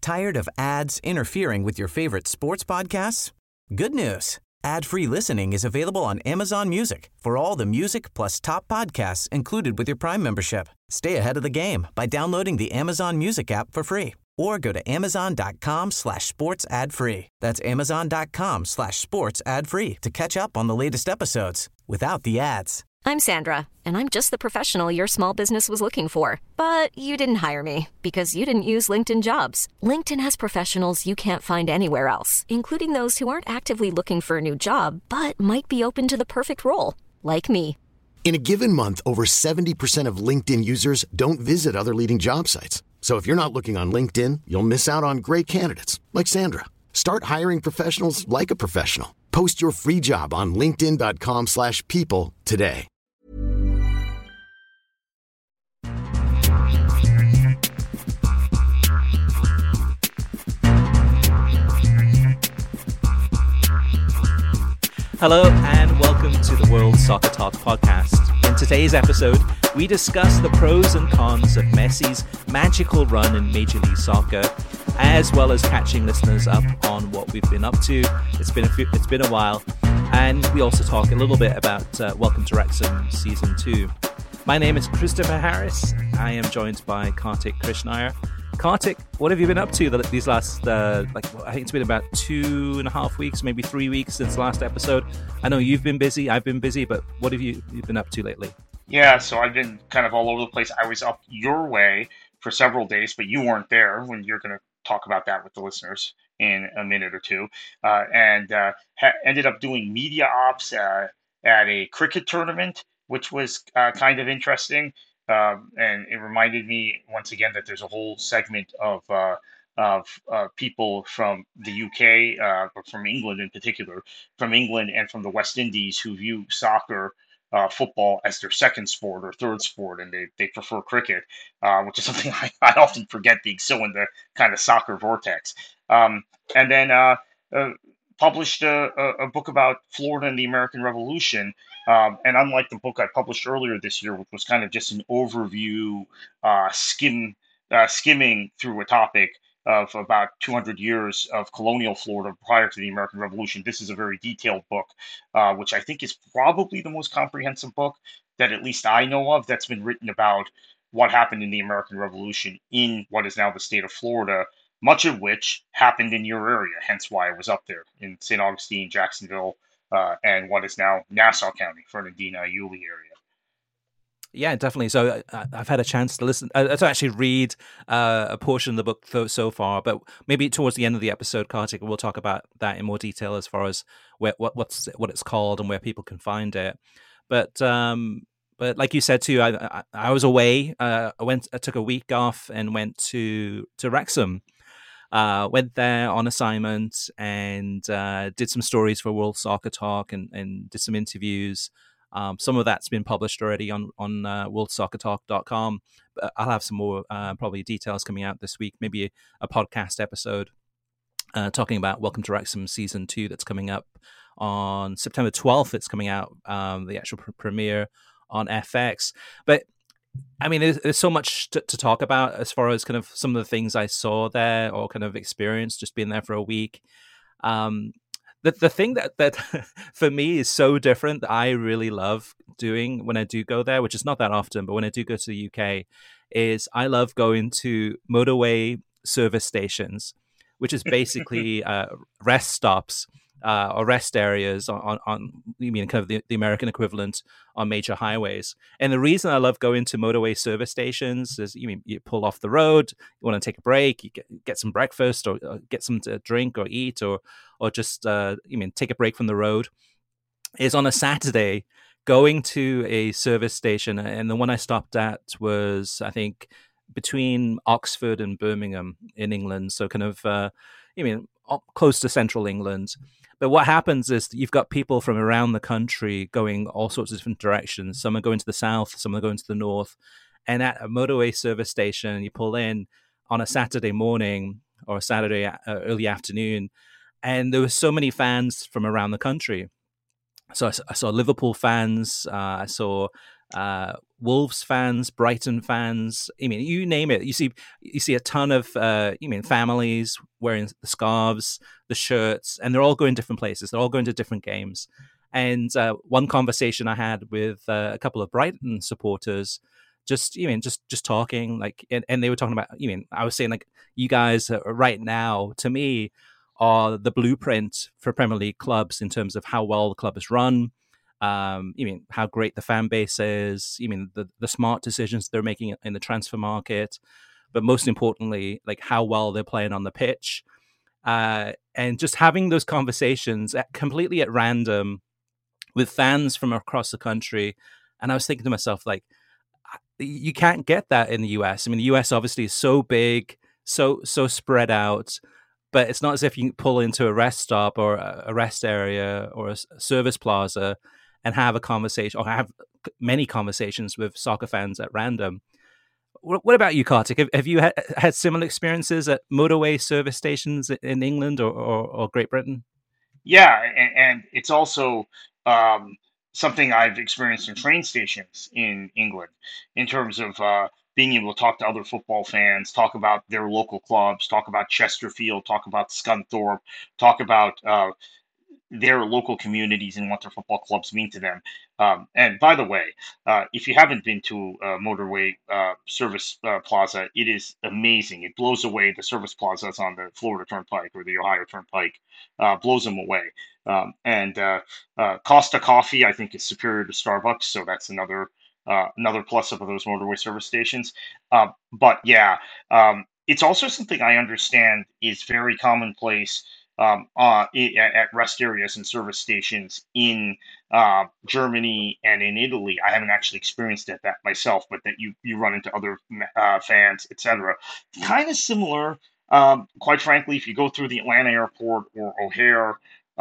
Tired of ads interfering with your favorite sports podcasts? Good news. Ad-free listening is available on Amazon Music for all the music plus top podcasts included with your Prime membership. Stay ahead of the game by downloading the Amazon Music app for free or go to amazon.com/sports ad free. That's amazon.com/sports ad free to catch up on the latest episodes without the ads. I'm Sandra, and I'm just the professional your small business was looking for. But you didn't hire me because you didn't use LinkedIn Jobs. LinkedIn has professionals you can't find anywhere else, including those who aren't actively looking for a new job, but might be open to the perfect role, like me. In a given month, over 70% of LinkedIn users don't visit other leading job sites. So if you're not looking on LinkedIn, you'll miss out on great candidates like Sandra. Start hiring professionals like a professional. Post your free job on linkedin.com/people today. Hello and welcome to the World Soccer Talk podcast. In today's episode, we discuss the pros and cons of Messi's magical run in Major League Soccer, as well as catching listeners up on what we've been up to. It's been a while, and we also talk a little bit about Welcome to Wrexham Season 2. My name is Christopher Harris. I am joined by Kartik Krishnaiyer. Kartik, what have you been up to these last, I think it's been about 2.5 weeks, maybe 3 weeks since the last episode. I know you've been busy, I've been busy, but what have you been up to lately? Yeah, so I've been kind of all over the place. I was up your way for several days, but you weren't there when you're going to talk about that with the listeners in a minute or two. Ended up doing media ops at a cricket tournament, which was kind of interesting. And it reminded me once again that there's a whole segment of people from the UK, or from England in particular, from England and from the West Indies who view soccer, football as their second sport or third sport, and they prefer cricket, which is something I often forget being so in the kind of soccer vortex. And then published a book about Florida and the American Revolution. And unlike the book I published earlier this year, which was kind of just an overview, skimming through a topic of about 200 years of colonial Florida prior to the American Revolution, this is a very detailed book, which I think is probably the most comprehensive book that at least I know of that's been written about what happened in the American Revolution in what is now the state of Florida, much of which happened in your area, hence why I was up there in St. Augustine, Jacksonville, and what is now Nassau County, Fernandina, Yulee area. Yeah, definitely. So I've had a chance to listen, to actually read a portion of the book so far, but maybe towards the end of the episode, Kartik, we'll talk about that in more detail as far as what it's called and where people can find it. But like you said too, I was away. I took a week off and went to Wrexham. Went there on assignment and did some stories for World Soccer Talk and did some interviews. Some of that's been published already on worldsoccertalk.com. But I'll have some more probably details coming out this week, maybe a podcast episode talking about Welcome to Wrexham Season 2 that's coming up on September 12th. It's coming out, the actual premiere on FX. But I mean, there's so much to talk about as far as kind of some of the things I saw there or kind of experienced just being there for a week. The thing that for me is so different that I really love doing when I do go there, which is not that often, but when I do go to the UK, is I love going to motorway service stations, which is basically rest stops or rest areas on you mean kind of the American equivalent on major highways. And the reason I love going to motorway service stations is you pull off the road, you want to take a break, you get some breakfast or get some to drink or eat or just take a break from the road, is on a Saturday going to a service station. And the one I stopped at was, I think, between Oxford and Birmingham in England. So kind of, close to central England. But what happens is you've got people from around the country going all sorts of different directions. Some are going to the south, some are going to the north. And at a motorway service station, you pull in on a Saturday morning or a Saturday early afternoon, and there were so many fans from around the country. So I saw Liverpool fans, I saw Wolves fans, Brighton fans. I mean, you name it. You see a ton of families wearing the scarves, the shirts, and they're all going different places. They're all going to different games. And one conversation I had with a couple of Brighton supporters, just talking, like, and they were talking about, I was saying, like, you guys right now, to me, are the blueprint for Premier League clubs in terms of how well the club is run. How great the fan base is. The smart decisions they're making in the transfer market, but most importantly, like, how well they're playing on the pitch. And just having those conversations completely at random with fans from across the country. And I was thinking to myself, like, you can't get that in the US. I mean, the US obviously is so big, so spread out, but it's not as if you can pull into a rest stop or a rest area or a service plaza and have a conversation, or have many conversations with soccer fans at random. What about you, Kartik? Have you had similar experiences at motorway service stations in England or Great Britain? Yeah, and it's also something I've experienced in train stations in England, in terms of being able to talk to other football fans, talk about their local clubs, talk about Chesterfield, talk about Scunthorpe, talk about their local communities and what their football clubs mean to them. And by the way, if you haven't been to a motorway service plaza, it is amazing. It blows away the service plazas on the Florida Turnpike or the Ohio Turnpike, blows them away. And Costa Coffee, I think, is superior to Starbucks, so that's another plus up of those motorway service stations. But yeah, it's also something I understand is very commonplace at rest areas and service stations in Germany and in Italy. I haven't actually experienced that myself, but that you run into other fans, etc. Kind of similar, quite frankly, if you go through the Atlanta airport or O'Hare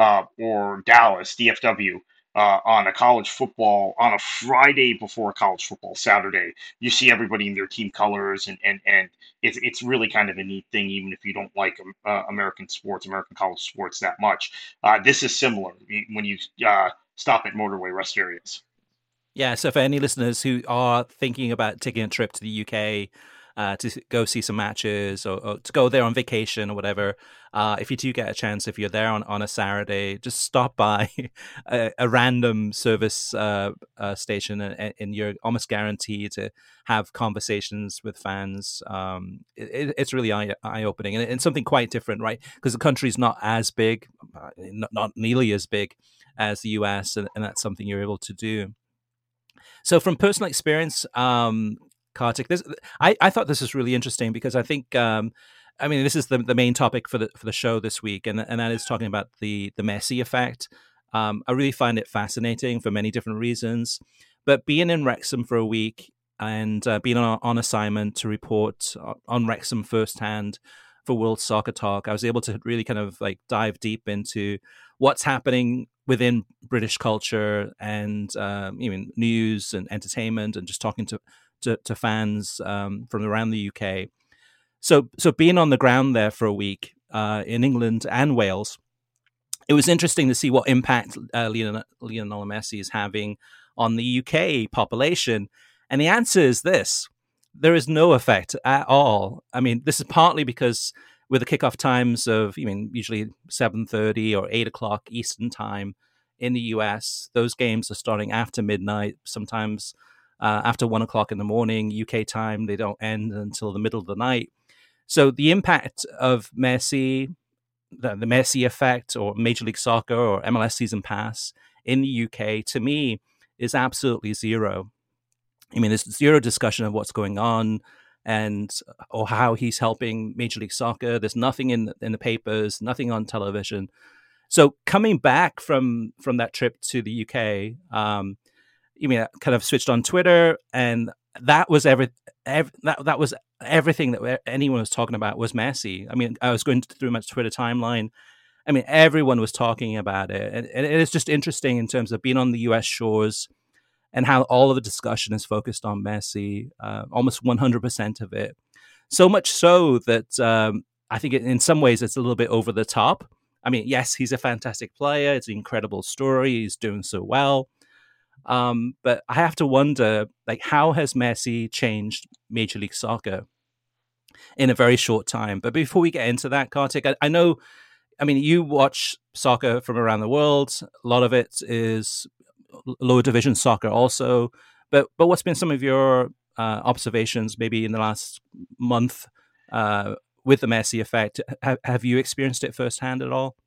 or Dallas, DFW, on a college football, on a Friday before a college football Saturday, you see everybody in their team colors, and it's really kind of a neat thing, even if you don't like American college sports that much. This is similar when you stop at motorway rest areas. Yeah, so for any listeners who are thinking about taking a trip to the UK to go see some matches or to go there on vacation or whatever, if you do get a chance, if you're there on a Saturday, just stop by a random service station, and you're almost guaranteed to have conversations with fans. It's really eye-opening, and something quite different, right? Because the country's not as big, not nearly as big as the US, and that's something you're able to do. So from personal experience, Kartik, I thought this was really interesting because I think, this is the main topic for the show this week, and that is talking about the Messi effect. I really find it fascinating for many different reasons, but being in Wrexham for a week and being on assignment to report on Wrexham firsthand for World Soccer Talk, I was able to really kind of like dive deep into what's happening within British culture and news and entertainment, and just talking to fans from around the UK. So being on the ground there for a week in England and Wales, it was interesting to see what impact Lionel Messi is having on the UK population. And the answer is this: there is no effect at all. I mean, this is partly because with the kickoff times of usually 7:30 or 8 o'clock Eastern time in the US, those games are starting after midnight, sometimes after 1 o'clock in the morning UK time. They don't end until the middle of the night. So the impact of Messi, the Messi effect, or Major League Soccer or MLS Season Pass in the UK, to me, is absolutely zero. I mean, there's zero discussion of what's going on or how he's helping Major League Soccer. There's nothing in the papers, nothing on television. So coming back from that trip to the UK, I kind of switched on Twitter, and that was that was everything that anyone was talking about was Messi. I mean, I was going through my Twitter timeline. I mean, everyone was talking about it, and it is just interesting in terms of being on the US shores and how all of the discussion is focused on Messi, almost 100% of it. So much so that I think in some ways it's a little bit over the top. I mean, yes, he's a fantastic player. It's an incredible story. He's doing so well. But I have to wonder, like, how has Messi changed Major League Soccer in a very short time? But before we get into that, Kartik, I know, I mean, you watch soccer from around the world. A lot of it is lower division soccer also. But what's been some of your observations maybe in the last month with the Messi effect? Have you experienced it firsthand at all?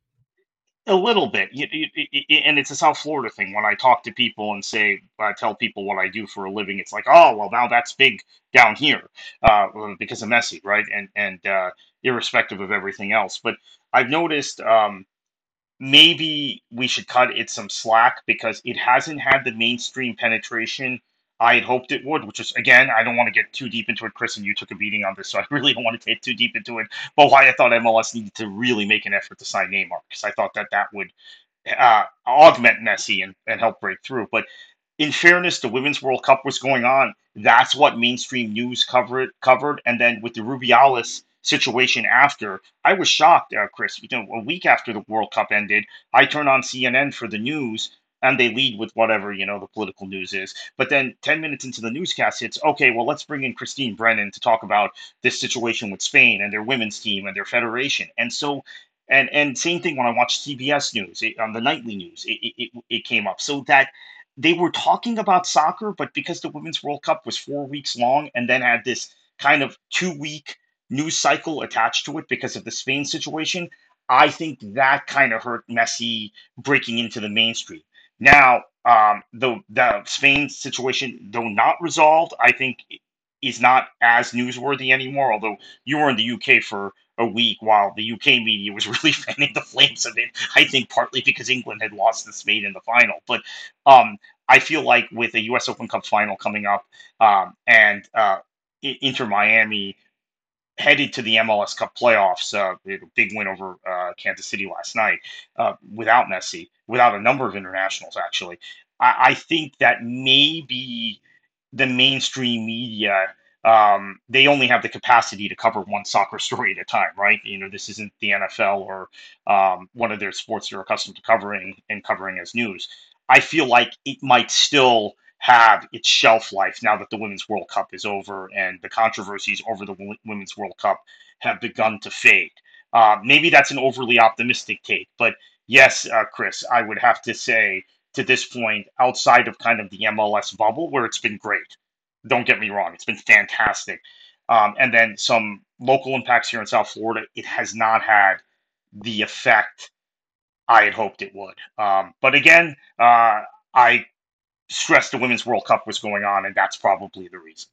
A little bit, and it's a South Florida thing. When I talk to people and say, I tell people what I do for a living, it's like, oh, well, now that's big down here because of Messi, right? And irrespective of everything else, but I've noticed maybe we should cut it some slack because it hasn't had the mainstream penetration I had hoped it would, which is, again, I don't want to get too deep into it, Chris, and you took a beating on this, so I really don't want to get too deep into it. But why I thought MLS needed to really make an effort to sign Neymar, because I thought that that would augment Messi and help break through. But in fairness, the Women's World Cup was going on. That's what mainstream news covered. And then with the Rubiales situation after, I was shocked, Chris. A week after the World Cup ended, I turned on CNN for the news, and they lead with whatever the political news is. But then 10 minutes into the newscast, it's okay. Well, let's bring in Christine Brennan to talk about this situation with Spain and their women's team and their federation. And so and same thing when I watched CBS News on the nightly news, it came up. So that they were talking about soccer, but because the Women's World Cup was 4 weeks long and then had this kind of 2 week news cycle attached to it because of the Spain situation, I think that kind of hurt Messi breaking into the mainstream. Now, the Spain situation, though not resolved, I think is not as newsworthy anymore. Although you were in the UK for a week while the UK media was really fanning the flames of it. I think partly because England had lost to Spain in the final. But I feel like with a US Open Cup final coming up and Inter Miami headed to the MLS Cup playoffs, a big win over Kansas City last night without Messi, without a number of internationals, actually. I think that maybe the mainstream media they only have the capacity to cover one soccer story at a time, right? This isn't the NFL or one of their sports they're accustomed to covering as news. I feel like it might still have its shelf life now that the Women's World Cup is over and the controversies over the Women's World Cup have begun to fade. Maybe that's an overly optimistic take, but yes, Chris, I would have to say to this point, outside of kind of the MLS bubble, where it's been great. Don't get me wrong, it's been fantastic. And then some local impacts here in South Florida, it has not had the effect I had hoped it would. But again, I stressed the Women's World Cup was going on, and that's probably the reason.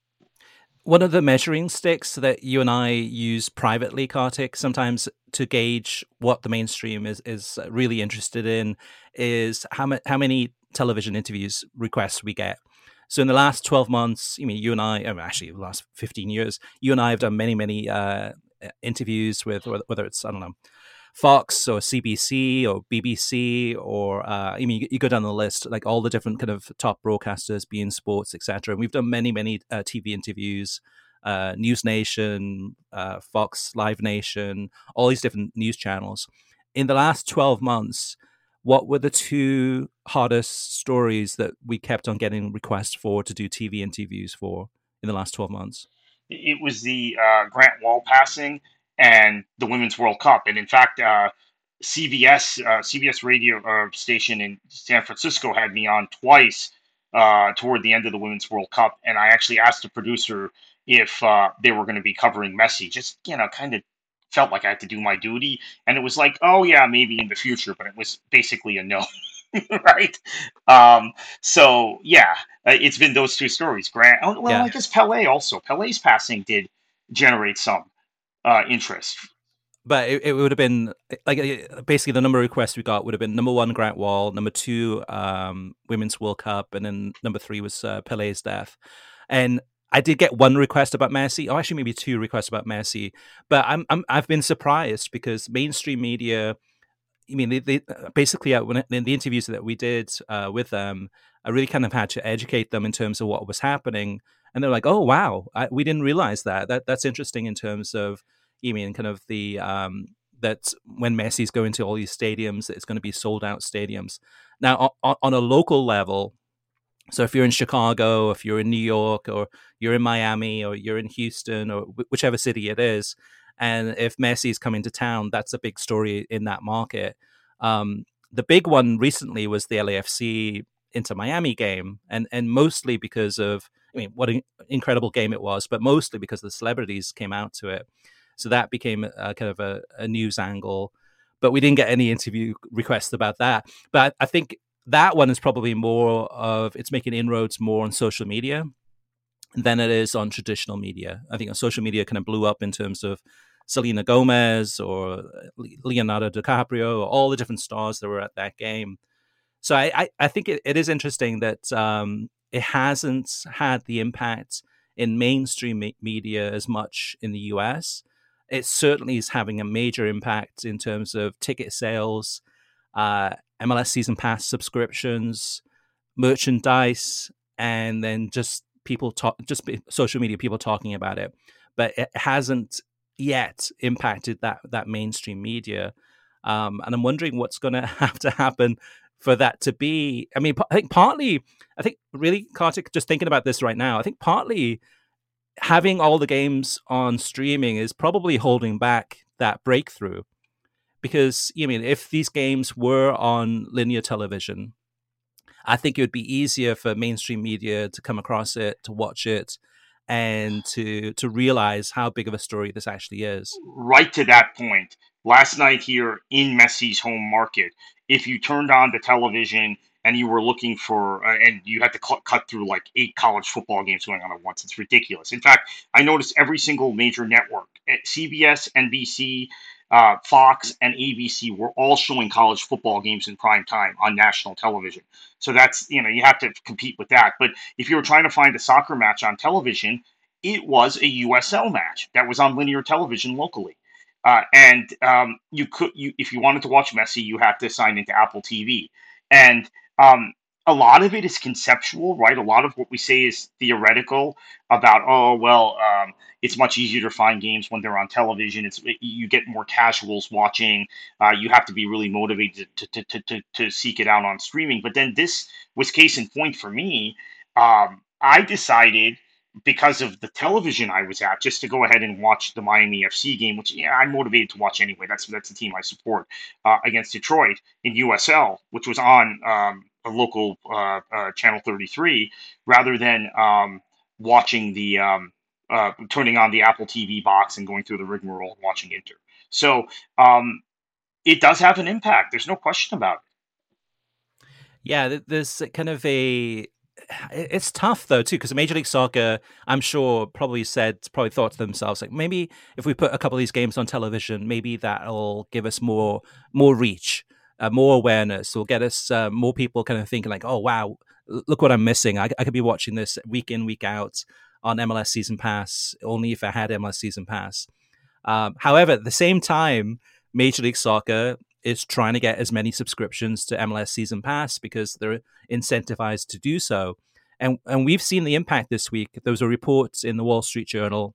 One of the measuring sticks that you and I use privately, Kartik, sometimes to gauge what the mainstream is really interested in is how many television interviews requests we get. So in the last 12 months, you and I, actually the last 15 years, you and I have done many interviews with, whether it's, I don't know, Fox or CBC or BBC or you go down the list, like all the different kind of top broadcasters, beIN Sports, etc. And we've done many TV interviews, News Nation, Fox Live Nation, all these different news channels. In the last 12 months, what were the two hardest stories that we kept on getting requests for to do TV interviews for in the last 12 months? It was the Grant Wall passing and the Women's World Cup. And in fact, CBS radio station in San Francisco had me on twice toward the end of the Women's World Cup. And I actually asked the producer if they were going to be covering Messi, just, kind of felt like I had to do my duty. And it was like, oh, yeah, maybe in the future. But it was basically a no. Right. So yeah, it's been those two stories. Grant. Oh, well, yeah. I guess Pelé also. Pelé's passing did generate some interest. But it would have been like basically the number of requests we got would have been number 1, Grant Wall, number 2, Women's World Cup, and then number 3 was Pelé's death. And I did get one request about Messi, or actually maybe 2 requests about Messi. But I've been surprised because mainstream media, they basically when in the interviews that we did with them, I really kind of had to educate them in terms of what was happening, and they're like, "Oh wow, we didn't realize that. That's interesting in terms of kind of the that when Messi's going to all these stadiums, that it's going to be sold out stadiums. Now, on a local level, so if you're in Chicago, if you're in New York, or you're in Miami, or you're in Houston, or whichever city it is, and if Messi's coming to town, that's a big story in that market. The big one recently was the LAFC Inter Miami game, and mostly because of, I mean, what an incredible game it was, but mostly because the celebrities came out to it. So that became a kind of a news angle, but we didn't get any interview requests about that. But I think that one is probably more of, it's making inroads more on social media than it is on traditional media. I think on social media kind of blew up in terms of Selena Gomez or Leonardo DiCaprio, or all the different stars that were at that game. So I think it is interesting that it hasn't had the impact in mainstream media as much in the US. It certainly is having a major impact in terms of ticket sales, MLS season pass subscriptions, merchandise, and then just social media people talking about it. But it hasn't yet impacted that mainstream media. And I'm wondering what's going to have to happen for that to be. I mean, I think really, Kartik, just thinking about this right now, I think partly having all the games on streaming is probably holding back that breakthrough. Because, I mean, if these games were on linear television, I think it would be easier for mainstream media to come across it, to watch it, and to realize how big of a story this actually is. Right to that point, last night here in Messi's home market, if you turned on the television and you were looking for, and you had to cut through like 8 college football games going on at once, it's ridiculous. In fact, I noticed every single major network, CBS, NBC, Fox, and ABC were all showing college football games in prime time on national television. So that's, you have to compete with that. But if you were trying to find a soccer match on television, it was a USL match that was on linear television locally. And if you wanted to watch Messi, you had to sign into Apple TV. And a lot of it is conceptual, right? A lot of what we say is theoretical about, it's much easier to find games when they're on television. You get more casuals watching. You have to be really motivated to seek it out on streaming. But then this was case in point for me. I decided, because of the television I was at, just to go ahead and watch the Miami FC game, which I'm motivated to watch anyway. That's the team I support, against Detroit in USL, which was on a local Channel 33, rather than watching turning on the Apple TV box and going through the rigmarole and watching Inter. So it does have an impact. There's no question about it. Yeah, there's kind of it's tough though too, because Major League Soccer, I'm sure, probably thought to themselves, like, maybe if we put a couple of these games on television, maybe that'll give us more reach, more awareness, will get us more people kind of thinking like, oh wow, look what I'm missing. I could be watching this week in, week out on MLS Season Pass, only if I had MLS Season Pass. However, at the same time, Major League Soccer is trying to get as many subscriptions to MLS Season Pass because they're incentivized to do so. And we've seen the impact this week. There was a report in the Wall Street Journal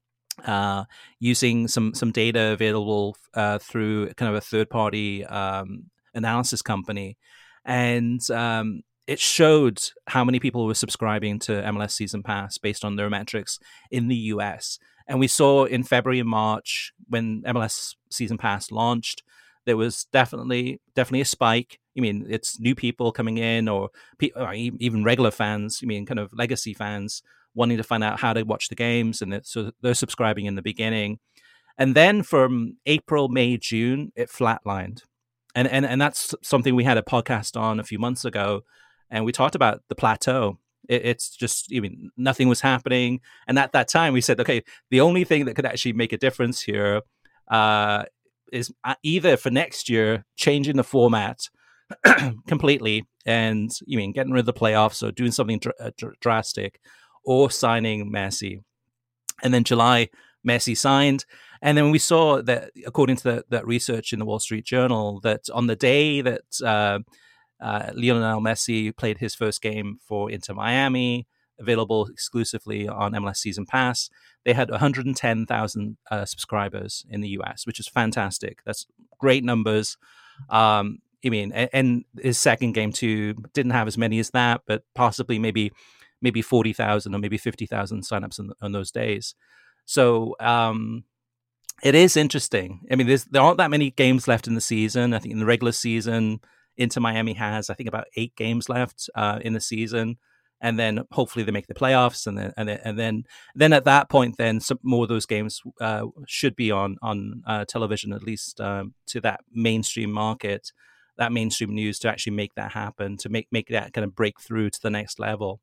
using some data available through kind of a third-party analysis company. And it showed how many people were subscribing to MLS Season Pass based on their metrics in the US. And we saw in February and March, when MLS Season Pass launched, there was definitely a spike. I mean, it's new people coming in, or even regular fans, kind of legacy fans wanting to find out how to watch the games. And so they're subscribing in the beginning. And then from April, May, June, it flatlined. And that's something we had a podcast on a few months ago. And we talked about the plateau. It's just, nothing was happening. And at that time, we said, okay, the only thing that could actually make a difference here is either for next year, changing the format completely and, getting rid of the playoffs or doing something drastic, or signing Messi. And then July, Messi signed. And then we saw that, according to that research in the Wall Street Journal, that on the day that Lionel Messi played his first game for Inter Miami, available exclusively on MLS Season Pass. They had 110,000 subscribers in the US, which is fantastic. That's great numbers. And his second game too didn't have as many as that, but possibly maybe 40,000 or maybe 50,000 signups on those days. So it is interesting. I mean, there aren't that many games left in the season. I think in the regular season, Inter Miami has, I think, about 8 games left in the season, and then hopefully they make the playoffs, and then at that point, then some more of those games should be on television, at least to that mainstream market, that mainstream news, to actually make that happen, to make that kind of breakthrough to the next level.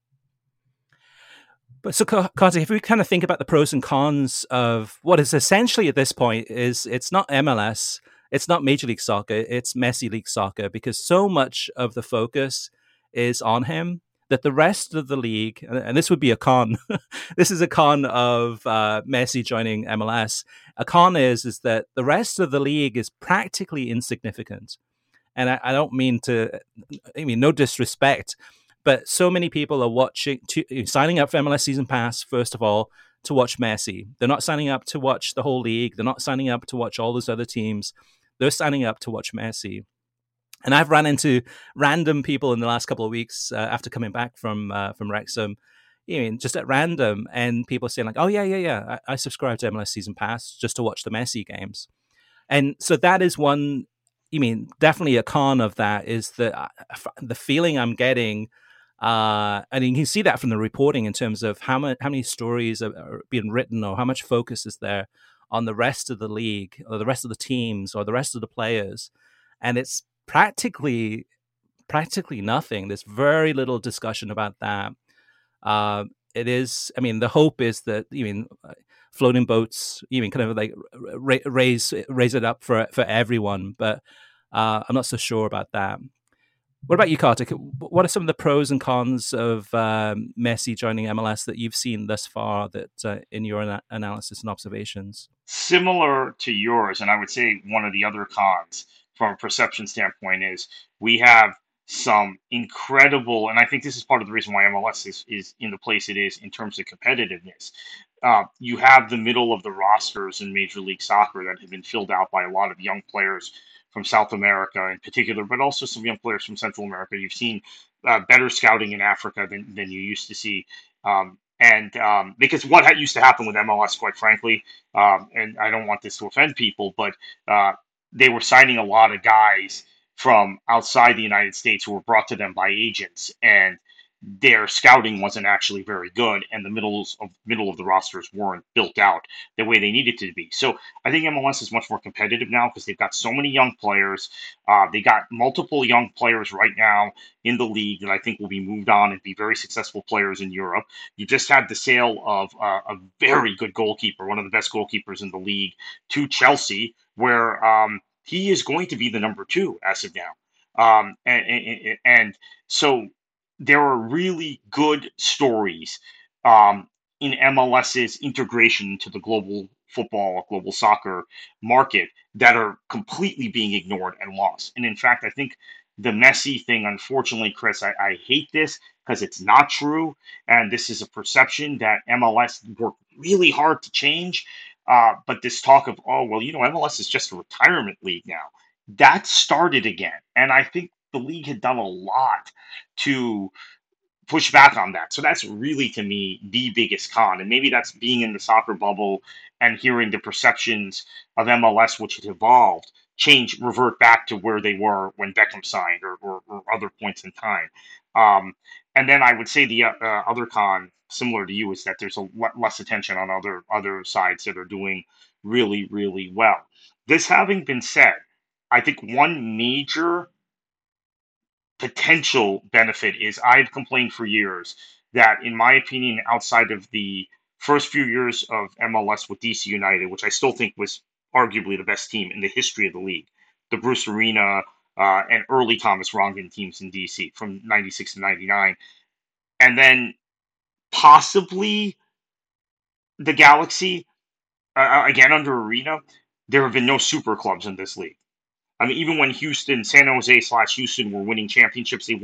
But so, Kartik, if we kind of think about the pros and cons of what is essentially at this point is, it's not MLS, it's not Major League Soccer, it's Messi League Soccer, because so much of the focus is on him that the rest of the league, and this would be a con, this is a con of Messi joining MLS. A con is that the rest of the league is practically insignificant. And I don't mean no disrespect, but so many people are signing up for MLS Season Pass, first of all, to watch Messi. They're not signing up to watch the whole league. They're not signing up to watch all those other teams. They're signing up to watch Messi. And I've run into random people in the last couple of weeks after coming back from Wrexham, just at random, and people saying like, "Oh yeah, I subscribe to MLS Season Pass just to watch the Messi games." And so that is one. Definitely a con of that is the feeling I'm getting, and you can see that from the reporting in terms of how many stories are being written, or how much focus is there on the rest of the league, or the rest of the teams, or the rest of the players, and it's practically nothing. There's very little discussion about that. It is. The hope is that floating boats, kind of like raise it up for everyone, but I'm not so sure about that. What about you, Kartik? What are some of the pros and cons of Messi joining MLS that you've seen thus far, that in your analysis and observations? Similar to yours, and I would say one of the other cons from a perception standpoint is we have some incredible, and I think this is part of the reason why MLS is in the place it is in terms of competitiveness. You have the middle of the rosters in Major League Soccer that have been filled out by a lot of young players from South America in particular, but also some young players from Central America. You've seen better scouting in Africa than you used to see. Because what used to happen with MLS, quite frankly, and I don't want this to offend people, but they were signing a lot of guys from outside the United States who were brought to them by agents, and their scouting wasn't actually very good, and the middle of the rosters weren't built out the way they needed to be. So I think MLS is much more competitive now because they've got so many young players. They got multiple young players right now in the league that I think will be moved on and be very successful players in Europe. You just had the sale of a very good goalkeeper, one of the best goalkeepers in the league, to Chelsea, where he is going to be the number 2 as of now. And so there are really good stories in MLS's integration into the global football, global soccer market that are completely being ignored and lost. And in fact, I think the Messi thing, unfortunately, Chris, I hate this because it's not true. And this is a perception that MLS worked really hard to change. But this talk of, MLS is just a retirement league now, that started again. And I think the league had done a lot to push back on that. So that's really, to me, the biggest con. And maybe that's being in the soccer bubble and hearing the perceptions of MLS, which had evolved, revert back to where they were when Beckham signed or other points in time. And then I would say the other con, similar to you, is that there's a less attention on other sides that are doing really, really well. This having been said, I think one major potential benefit is I've complained for years that, in my opinion, outside of the first few years of MLS with DC United, which I still think was arguably the best team in the history of the league, the Bruce Arena and early Thomas Rongen teams in DC from 96 to 99, and then possibly the Galaxy, again under Arena, there have been no super clubs in this league. I mean, even when San Jose / Houston were winning championships, they weren't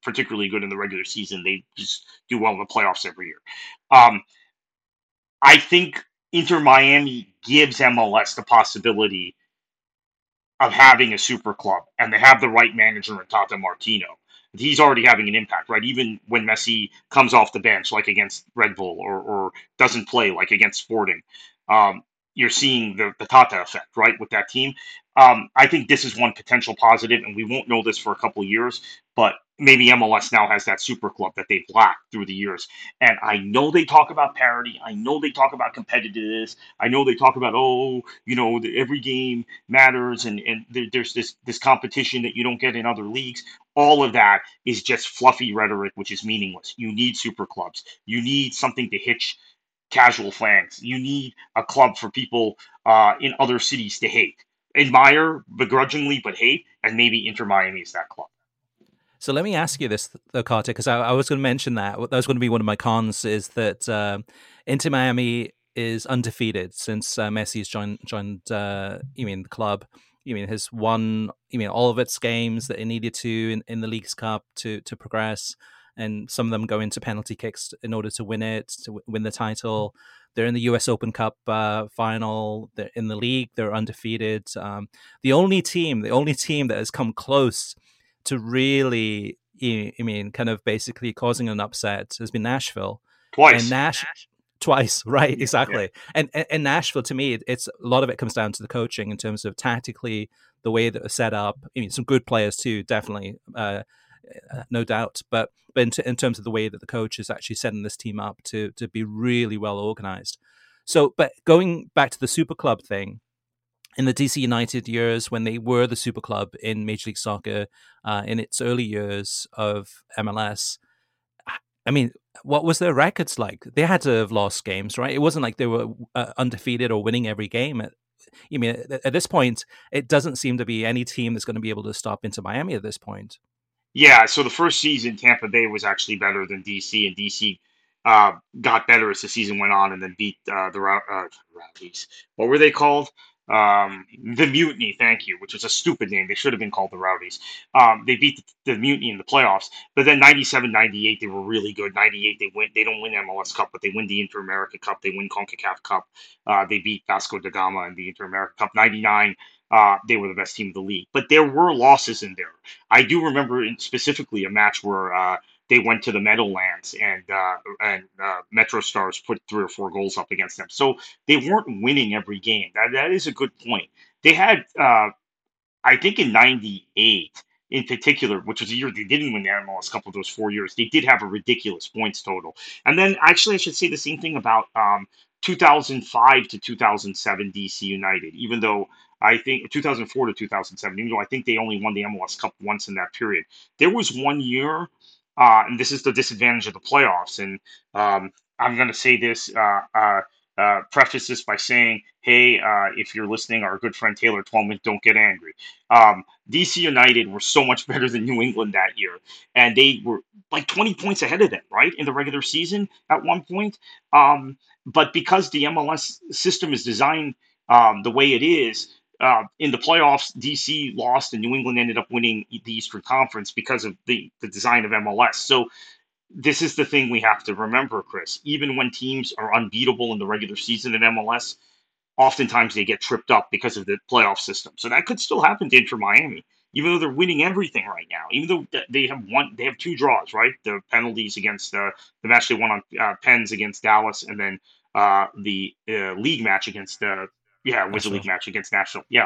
particularly good in the regular season. They just do well in the playoffs every year. Um, I think Inter Miami gives MLS the possibility of having a super club, and they have the right manager in Tata Martino. He's already having an impact, right? Even when Messi comes off the bench, like against Red Bull, or doesn't play, like against Sporting, um, you're seeing the Tata effect, right, with that team. I think this is one potential positive, and we won't know this for a couple of years, but maybe MLS now has that super club that they've lacked through the years. And I know they talk about parity. I know they talk about competitiveness. I know they talk about, every game matters, and there's this competition that you don't get in other leagues. All of that is just fluffy rhetoric, which is meaningless. You need super clubs. You need something to hitch casual fans. You need a club for people in other cities to hate, admire begrudgingly, but hate. And maybe Inter Miami is that club. So let me ask you this, though, Carter, because I was going to mention that. That was going to be one of my cons, is that Inter Miami is undefeated since Messi's joined the club. Has won all of its games that it needed to in the Leagues Cup to progress, and some of them go into penalty kicks in order to win it, to win the title. They're in the US Open Cup final. They're in the league. They're undefeated. The only team that has come close to really, kind of basically causing an upset has been Nashville. Twice. And Twice, right? Exactly. Yeah. And Nashville, to me, it's a lot of it comes down to the coaching in terms of tactically the way that it's set up. Some good players too, definitely, no doubt. But in terms of the way that the coach is actually setting this team up to be really well organized. So, but going back to the Super Club thing, in the DC United years, when they were the super club in Major League Soccer, in its early years of MLS, what was their records like? They had to have lost games, right? It wasn't like they were undefeated or winning every game. At this point, it doesn't seem to be any team that's going to be able to stop Inter Miami at this point. Yeah, so the first season, Tampa Bay was actually better than DC, and DC got better as the season went on, and then beat the Rowdies. What were they called? The Mutiny, thank you, which was a stupid name. They should have been called the Rowdies. They beat the Mutiny in the playoffs, but then 97, 98, they were really good. 98, they don't win MLS Cup, but they win the Inter-America Cup. They win CONCACAF Cup. They beat Vasco da Gama in the Inter-America Cup. 99, they were the best team of the league. But there were losses in there. I do remember specifically a match where they went to the Meadowlands, and Metro Stars put 3 or 4 goals up against them. So they weren't winning every game. That is a good point. They had, I think in 98 in particular, which was a year they didn't win the MLS Cup of those 4 years, they did have a ridiculous points total. And then actually I should say the same thing about 2005 to 2007 DC United, even though I think 2004 to 2007, even though I think they only won the MLS Cup once in that period. There was one year, and this is the disadvantage of the playoffs. And I'm going to say this, preface this by saying, hey, if you're listening, our good friend Taylor Twellman, don't get angry. DC United were so much better than New England that year. And they were like 20 points ahead of them, right, in the regular season at one point. But because the MLS system is designed the way it is, in the playoffs, DC lost and New England ended up winning the Eastern Conference because of the design of MLS. So this is the thing we have to remember, Chris. Even when teams are unbeatable in the regular season in MLS, oftentimes they get tripped up because of the playoff system. So that could still happen to Inter Miami, even though they're winning everything right now. Even though they have 2 draws, right? The penalties against the match they won on pens against Dallas, and then the league match against Wizard League match against Nashville. Yeah.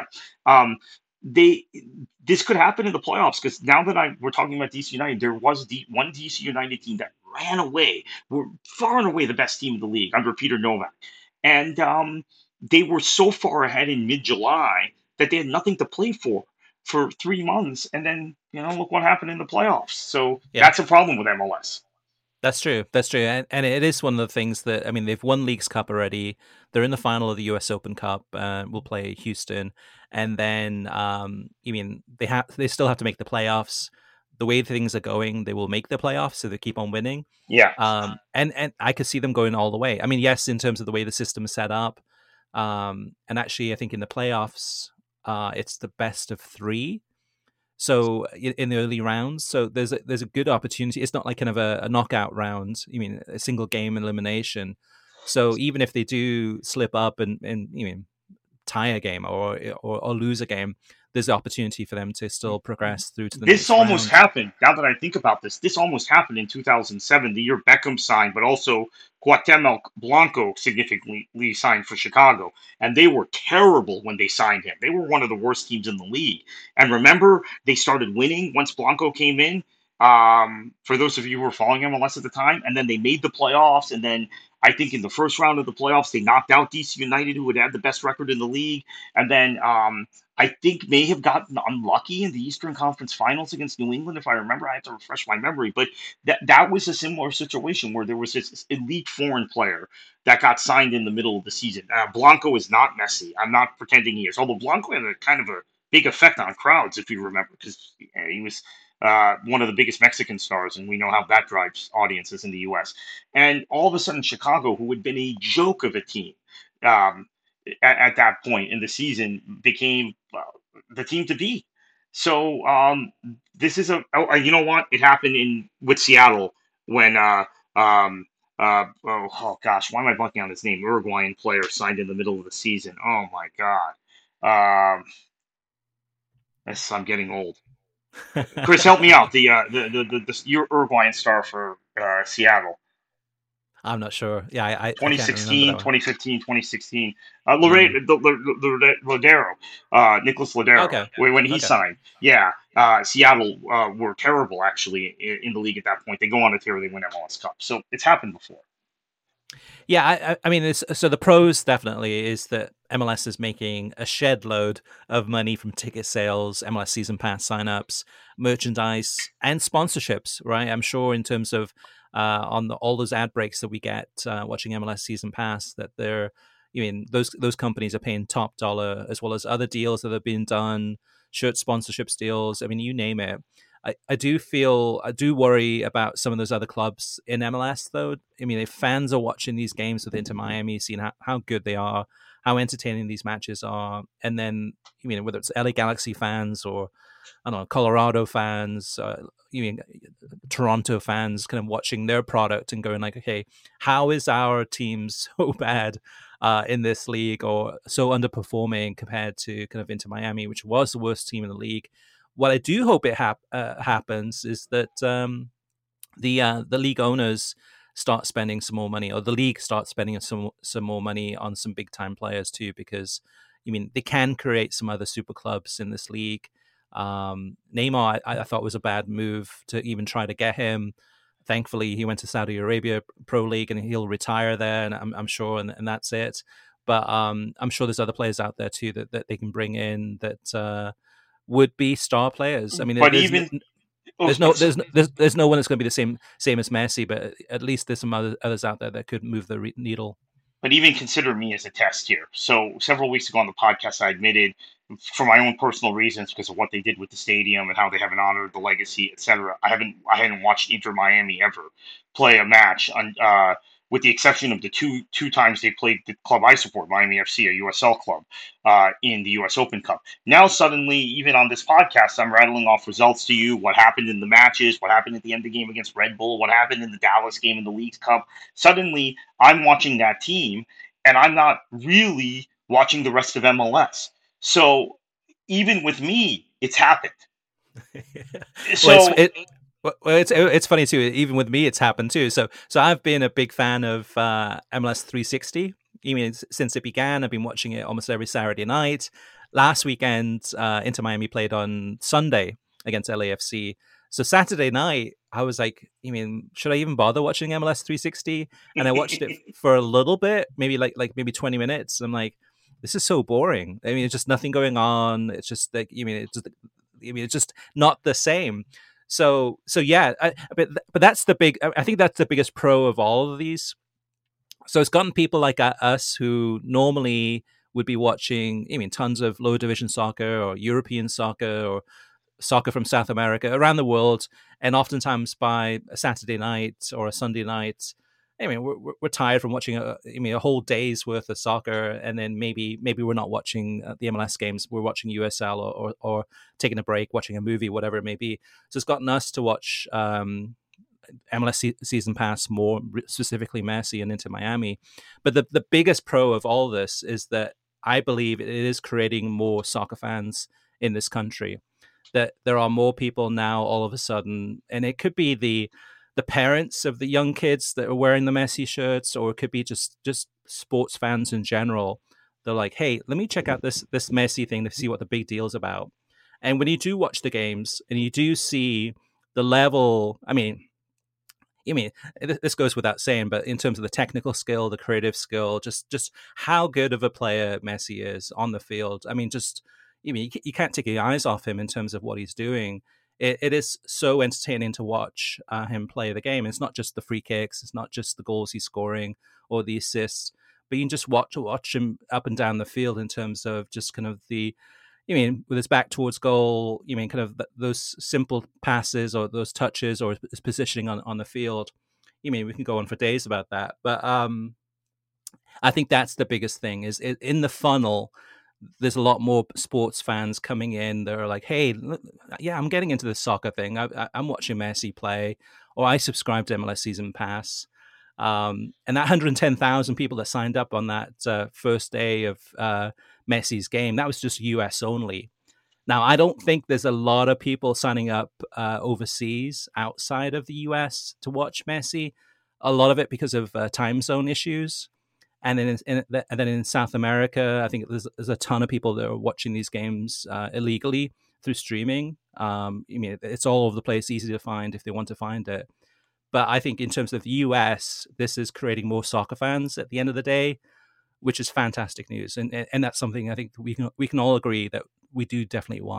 This could happen in the playoffs, because now that we're talking about DC United, there was one DC United team that ran away. Were far and away the best team in the league under Peter Novak. And they were so far ahead in mid-July that they had nothing to play for 3 months. And then, look what happened in the playoffs. So that's a problem with MLS. That's true. And it is one of the things that, they've won Leagues Cup already. They're in the final of the US Open Cup. We'll play Houston. And then, they still have to make the playoffs. The way things are going, they will make the playoffs, so they keep on winning. Yeah. And I could see them going all the way. Yes, in terms of the way the system is set up. And actually, I think in the playoffs, it's the best of 3. So in the early rounds, so there's a good opportunity. It's not like kind of a knockout round. You mean a single game elimination. So even if they do slip up and tie a game or lose a game, there's the opportunity for them to still progress through to the next This almost round. happened. Now that I think about this almost happened in 2007, the year Beckham signed, but also Cuauhtemoc Blanco significantly signed for Chicago. And they were terrible when they signed him. They were one of the worst teams in the league. And remember, they started winning once Blanco came in. For those of you who were following MLS at the time, and then they made the playoffs, and then I think in the first round of the playoffs they knocked out DC United, who had the best record in the league, and then I think may have gotten unlucky in the Eastern Conference Finals against New England, if I remember. I have to refresh my memory, but that was a similar situation where there was this elite foreign player that got signed in the middle of the season. Blanco is not Messi. I'm not pretending he is, although Blanco had a kind of a big effect on crowds, if you remember, because he was one of the biggest Mexican stars, and we know how that drives audiences in the U.S. And all of a sudden, Chicago, who had been a joke of a team um, at that point in the season, became the team to beat. So this is you know what? It happened with Seattle when oh gosh, why am I blanking on his name? Uruguayan player signed in the middle of the season. Oh my God. I'm getting old. Chris, help me out. The Uruguayan star for Seattle. I'm not sure. Yeah, I 2016, 2015, 2016. Mm-hmm. Lodeiro, Nicholas Lodeiro, Okay. when he Okay. signed. Yeah, Seattle were terrible, actually, in the league at that point. They go on a tear, they win MLS Cup. So it's happened before. Yeah, I mean, so the pros definitely is that MLS is making a shed load of money from ticket sales, MLS season pass signups, merchandise, and sponsorships. Right, I'm sure in terms of all those ad breaks that we get watching MLS season pass, that they're, I mean, those companies are paying top dollar, as well as other deals that have been done, shirt sponsorships deals. I mean, you name it. I do worry about some of those other clubs in MLS, though. I mean, if fans are watching these games with Inter Miami, seeing how good they are, how entertaining these matches are, and then, I mean, whether it's LA Galaxy fans or, I don't know, Colorado fans, Toronto fans, kind of watching their product and going like, okay, how is our team so bad in this league, or so underperforming compared to kind of Inter Miami, which was the worst team in the league? What I do hope it happens is that the league owners start spending some more money, or the league starts spending some more money on some big time players too, because I mean they can create some other super clubs in this league. Neymar, I thought was a bad move to even try to get him. Thankfully, he went to Saudi Arabia Pro League and he'll retire there, and I'm sure, and that's it. But I'm sure there's other players out there too that they can bring in that would be star players. I mean, But there's even no one that's going to be the same as Messi, but at least there's some others out there that could move the needle. But even consider me as a test here. So several weeks ago on the podcast, I admitted, for my own personal reasons, because of what they did with the stadium and how they haven't honored the legacy, etc. I hadn't watched Inter Miami ever play a match with the exception of the two times they played the club I support, Miami FC, a USL club, in the US Open Cup. Now suddenly, even on this podcast, I'm rattling off results to you, what happened in the matches, what happened at the end of the game against Red Bull, what happened in the Dallas game in the Leagues Cup. Suddenly, I'm watching that team, and I'm not really watching the rest of MLS. So even with me, it's happened. So it's funny too. Even with me, it's happened too. So I've been a big fan of MLS 360. I mean, since it began, I've been watching it almost every Saturday night. Last weekend, Inter Miami played on Sunday against LAFC. So Saturday night, I was like, I mean, should I even bother watching MLS 360? And I watched it for a little bit, maybe maybe 20 minutes. I'm like, this is so boring. I mean, it's just nothing going on. It's just like, it's just not the same. So yeah, but that's the big. I think that's the biggest pro of all of these. So it's gotten people like us who normally would be watching, I mean, tons of lower division soccer or European soccer or soccer from South America around the world, and oftentimes by a Saturday night or a Sunday night, I mean, we're tired from watching a whole day's worth of soccer, and then maybe we're not watching the MLS games. We're watching USL or taking a break, watching a movie, whatever it may be. So it's gotten us to watch MLS season pass more, specifically Messi and Inter Miami. But the biggest pro of all this is that I believe it is creating more soccer fans in this country. That there are more people now all of a sudden, and it could be the parents of the young kids that are wearing the Messi shirts, or it could be just sports fans in general. They're like, hey, let me check out this Messi thing to see what the big deal's about. And when you do watch the games and you do see the level, I mean, this goes without saying, but in terms of the technical skill, the creative skill, just how good of a player Messi is on the field. I mean, you can't take your eyes off him in terms of what he's doing. It is so entertaining to watch him play the game. It's not just the free kicks, it's not just the goals he's scoring or the assists, but you can just watch him up and down the field in terms of just kind of with his back towards goal, kind of those simple passes or those touches or his positioning on the field. We can go on for days about that, but I think that's the biggest thing is in the funnel. There's a lot more sports fans coming in. They're like, hey, yeah, I'm getting into the soccer thing. I'm watching Messi play, or I subscribe to MLS Season Pass. And that 110,000 people that signed up on that first day of Messi's game, that was just US only. Now, I don't think there's a lot of people signing up overseas outside of the US to watch Messi. A lot of it because of time zone issues. And then in South America, I think there's a ton of people that are watching these games illegally through streaming. It's all over the place, easy to find if they want to find it. But I think in terms of the US, this is creating more soccer fans at the end of the day, which is fantastic news. And that's something I think we can all agree that we do definitely want.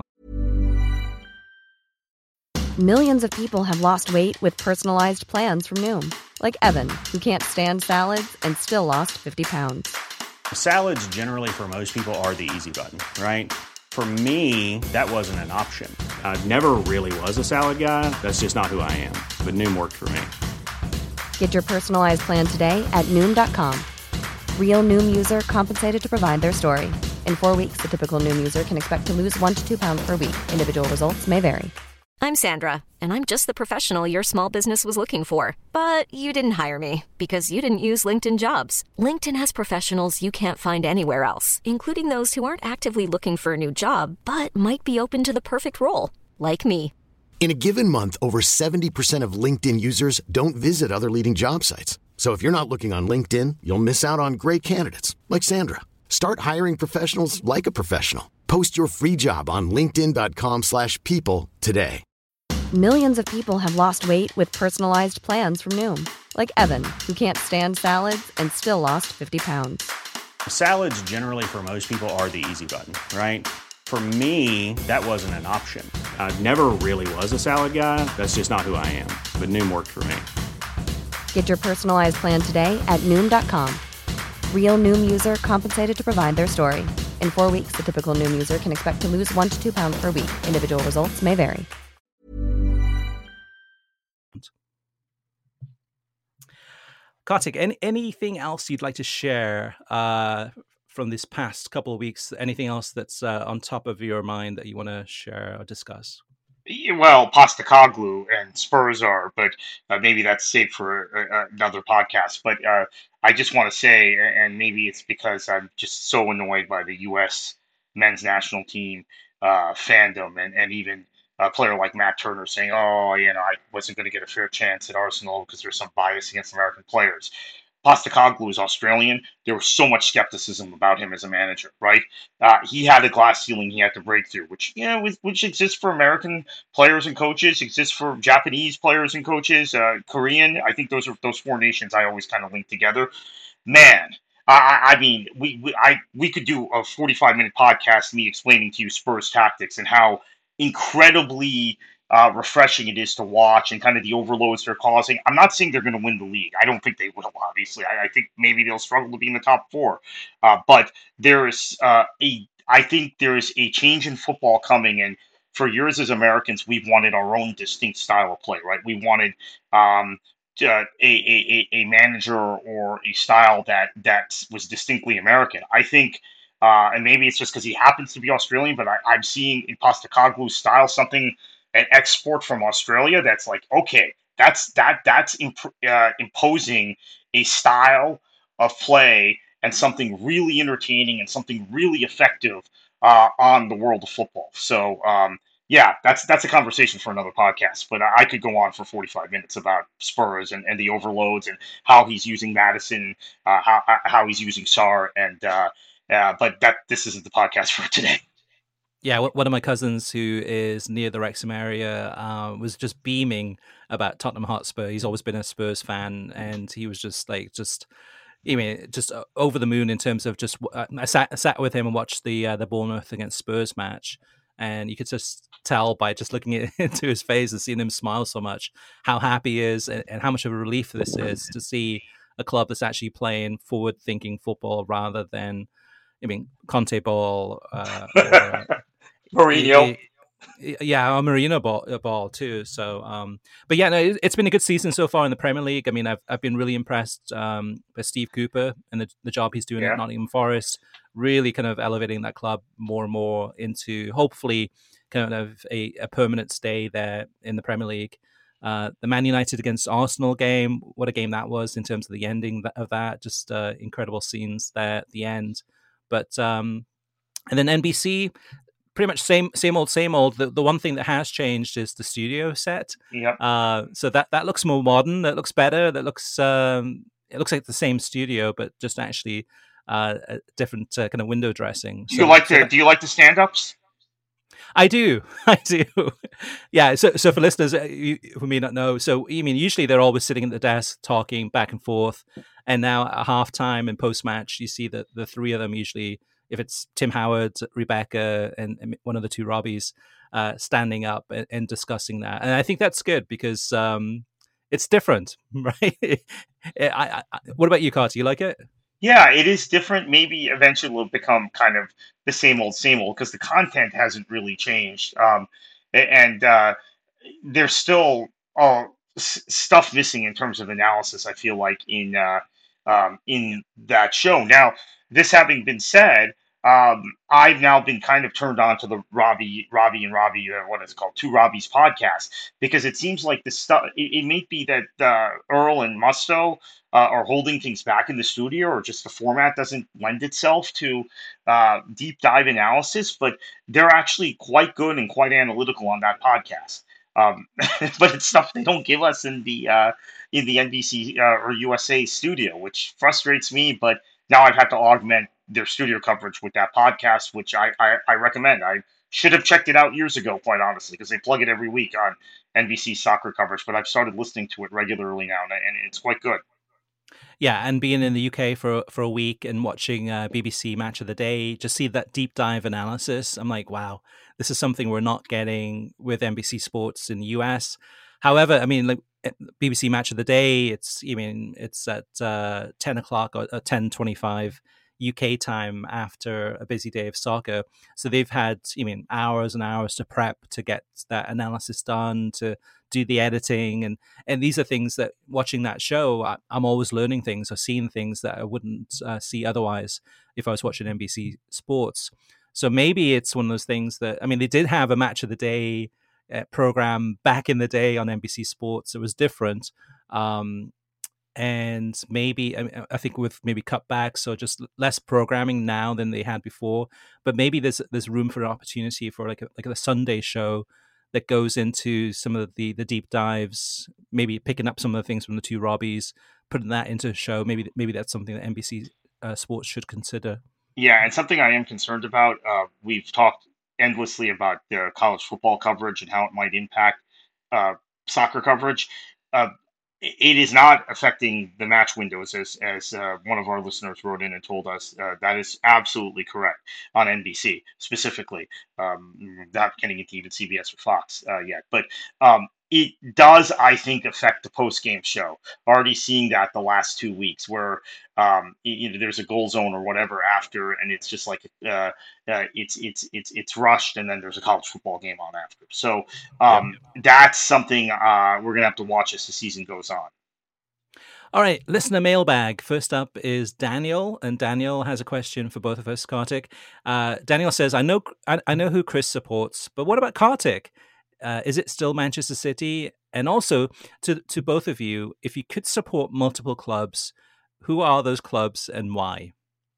Millions of people have lost weight with personalized plans from Noom. Like Evan, who can't stand salads and still lost 50 pounds. Salads generally for most people are the easy button, right? For me, that wasn't an option. I never really was a salad guy. That's just not who I am. But Noom worked for me. Get your personalized plan today at Noom.com. Real Noom user compensated to provide their story. In 4 weeks, the typical Noom user can expect to lose 1 to 2 pounds per week. Individual results may vary. I'm Sandra, and I'm just the professional your small business was looking for. But you didn't hire me because you didn't use LinkedIn Jobs. LinkedIn has professionals you can't find anywhere else, including those who aren't actively looking for a new job, but might be open to the perfect role, like me. In a given month, over 70% of LinkedIn users don't visit other leading job sites. So if you're not looking on LinkedIn, you'll miss out on great candidates like Sandra. Start hiring professionals like a professional. Post your free job on linkedin.com/people today. Millions of people have lost weight with personalized plans from Noom. Like Evan, who can't stand salads and still lost 50 pounds. Salads generally for most people are the easy button, right? For me, that wasn't an option. I never really was a salad guy. That's just not who I am. But Noom worked for me. Get your personalized plan today at Noom.com. Real Noom user compensated to provide their story. In 4 weeks, the typical Noom user can expect to lose 1 to 2 pounds per week. Individual results may vary. Kartik, anything else you'd like to share from this past couple of weeks? Anything else that's on top of your mind that you want to share or discuss? Well, Postecoglou and Spurs are, but maybe that's saved for another podcast. But I just want to say, and maybe it's because I'm just so annoyed by the U.S. men's national team fandom, and even a player like Matt Turner saying, "Oh, I wasn't going to get a fair chance at Arsenal because there's some bias against American players." Postecoglou is Australian. There was so much skepticism about him as a manager, right? He had a glass ceiling he had to break through, which exists for American players and coaches, exists for Japanese players and coaches, Korean. I think those 4 nations I always kind of link together. Man, I mean, we could do a 45-minute podcast, me explaining to you Spurs tactics and how incredibly refreshing it is to watch and kind of the overloads they're causing. I'm not saying they're going to win the league. I don't think they will, obviously. I think maybe they'll struggle to be in the top 4. But there is I think there is a change in football coming. And for years as Americans, we've wanted our own distinct style of play, right? We wanted a manager or a style that was distinctly American. I think, and maybe it's just because he happens to be Australian, but I'm seeing in Postecoglou's style something, an export from Australia that's like, okay, that's imposing a style of play and something really entertaining and something really effective on the world of football. So yeah, that's a conversation for another podcast. But I could go on for 45 minutes about Spurs and the overloads and how he's using Madison, how he's using Sarr, and but this isn't the podcast for today. Yeah, one of my cousins who is near the Wrexham area was just beaming about Tottenham Hotspur. He's always been a Spurs fan, and he was just over the moon in terms of just. I sat with him and watched the Bournemouth against Spurs match, and you could just tell by just looking into his face and seeing him smile so much how happy he is, and how much of a relief this is to see a club that's actually playing forward-thinking football rather than, Conte ball. Mourinho. Yeah, a Marino ball too. So, but yeah, no, it's been a good season so far in the Premier League. I mean, I've been really impressed by Steve Cooper and the job he's doing at Nottingham Forest, really kind of elevating that club more and more into hopefully kind of a permanent stay there in the Premier League. The Man United against Arsenal game, what a game that was in terms of the ending of that, just incredible scenes there at the end. But and then NBC, pretty much same old. The one thing that has changed is the studio set. Yep. So that looks more modern. That looks better. That looks it looks like the same studio, but just actually a different kind of window dressing. Do you like the stand-ups? I do. Yeah. So for listeners who may not know, so usually they're always sitting at the desk talking back and forth, and now at halftime and post match, you see that the three of them usually, if it's Tim Howard, Rebecca, and one of the two Robbies, standing up and discussing that, and I think that's good because it's different, right? What about you, Carter? You like it? Yeah, it is different. Maybe eventually will become kind of the same old because the content hasn't really changed. And there's still stuff missing in terms of analysis, I feel like, in that show. Now, this having been said, I've now been kind of turned on to the Robbie, what is it called, Two Robbies podcast, because it seems like the stuff, it may be that Earl and Musto are holding things back in the studio, or just the format doesn't lend itself to deep dive analysis, but they're actually quite good and quite analytical on that podcast. But it's stuff they don't give us in the NBC or USA studio, which frustrates me. But now I've had to augment their studio coverage with that podcast, which I recommend. I should have checked it out years ago, quite honestly, because they plug it every week on NBC soccer coverage. But I've started listening to it regularly now, and it's quite good. Yeah, and being in the UK for a week and watching BBC Match of the Day, just see that deep dive analysis. I'm like, wow, this is something we're not getting with NBC Sports in the US. However, I mean, like BBC Match of the Day, it's at 10 o'clock or 10:25 UK time after a busy day of soccer. So they've had, hours and hours to prep to get that analysis done, to do the editing. And these are things that, watching that show, I'm always learning things or seeing things that I wouldn't see otherwise if I was watching NBC Sports. So maybe it's one of those things that, they did have a Match of the Day program back in the day on NBC Sports. It was different. And maybe, I think with maybe cutbacks or just less programming now than they had before, but maybe there's room for an opportunity for like a Sunday show that goes into some of the deep dives, maybe picking up some of the things from the two Robbies, putting that into a show. Maybe that's something that NBC Sports should consider. Yeah, and something I am concerned about. We've talked endlessly about the college football coverage and how it might impact soccer coverage. It is not affecting the match windows, as one of our listeners wrote in and told us. That is absolutely correct on NBC specifically, not getting into even CBS or Fox yet. But it does, I think, affect the post-game show. Already seeing that the last 2 weeks, where there's a goal zone or whatever after, and it's just like it's rushed, and then there's a college football game on after. So that's something we're gonna have to watch as the season goes on. All right, listener mailbag. First up is Daniel, and Daniel has a question for both of us, Kartik. Daniel says, I know who Chris supports, but what about Kartik? Is it still Manchester City? And also, to both of you, if you could support multiple clubs, who are those clubs and why?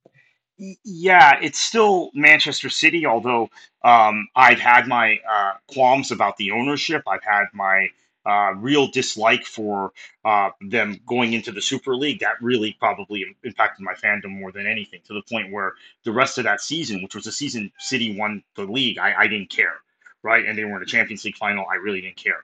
Yeah, it's still Manchester City, although I've had my qualms about the ownership. I've had my real dislike for them going into the Super League. That really probably impacted my fandom more than anything, to the point where the rest of that season, which was the season City won the league, I didn't care, right? And they were in the Champions League final. I really didn't care.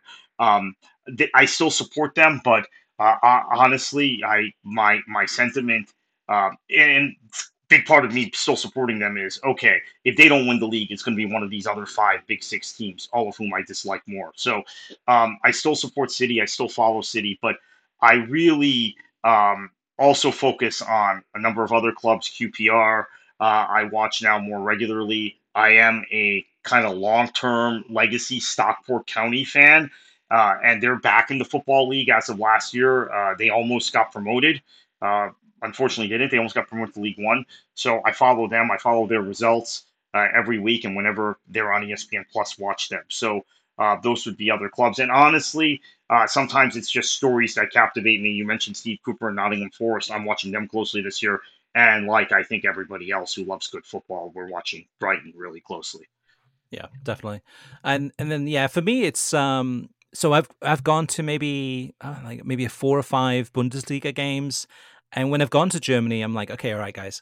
I still support them, but honestly, my sentiment and big part of me still supporting them is, okay, if they don't win the league, it's going to be one of these other 5 Big Six teams, all of whom I dislike more. So I still support City. I still follow City, but I really also focus on a number of other clubs. QPR, I watch now more regularly. I am a kind of long-term legacy Stockport County fan, and they're back in the Football League as of last year. They almost got promoted. Unfortunately didn't. They almost got promoted to League One. So I follow them. I follow their results every week, and whenever they're on ESPN Plus, watch them. So those would be other clubs. And honestly, sometimes it's just stories that captivate me. You mentioned Steve Cooper and Nottingham Forest. I'm watching them closely this year. And like I think everybody else who loves good football, we're watching Brighton really closely. Yeah, definitely. And then yeah, for me it's so I've gone to maybe 4 or 5 Bundesliga games. And when I've gone to Germany, I'm like, okay, all right, guys,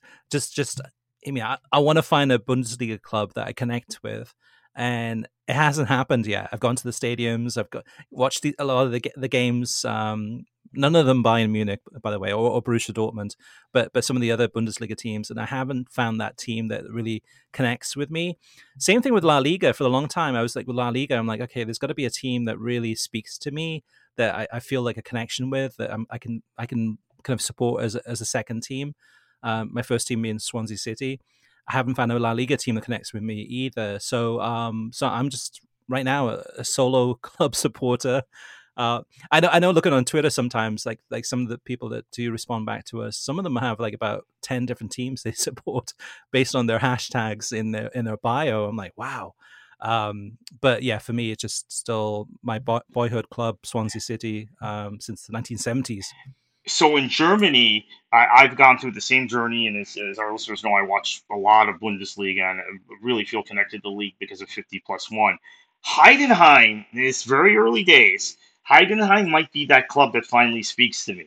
I want to find a Bundesliga club that I connect with, and it hasn't happened yet. I've gone to the stadiums, watched a lot of the games. None of them Bayern Munich, by the way, or Borussia Dortmund, but some of the other Bundesliga teams, and I haven't found that team that really connects with me. Same thing with La Liga. For a long time, I was like, with La Liga, I'm like, okay, there's got to be a team that really speaks to me, that I feel like a connection with, that I can kind of support as a second team. My first team being Swansea City. I haven't found a La Liga team that connects with me either. So I'm just right now a solo club supporter. I know looking on Twitter sometimes, like some of the people that do respond back to us, some of them have like about 10 different teams they support based on their hashtags in their bio. I'm like, wow. But yeah, for me, it's just still my boyhood club, Swansea City, since the 1970s. So in Germany, I've gone through the same journey, and as our listeners know, I watch a lot of Bundesliga and I really feel connected to the league because of 50+1. Heidenheim, in its very early days, Heidenheim might be that club that finally speaks to me.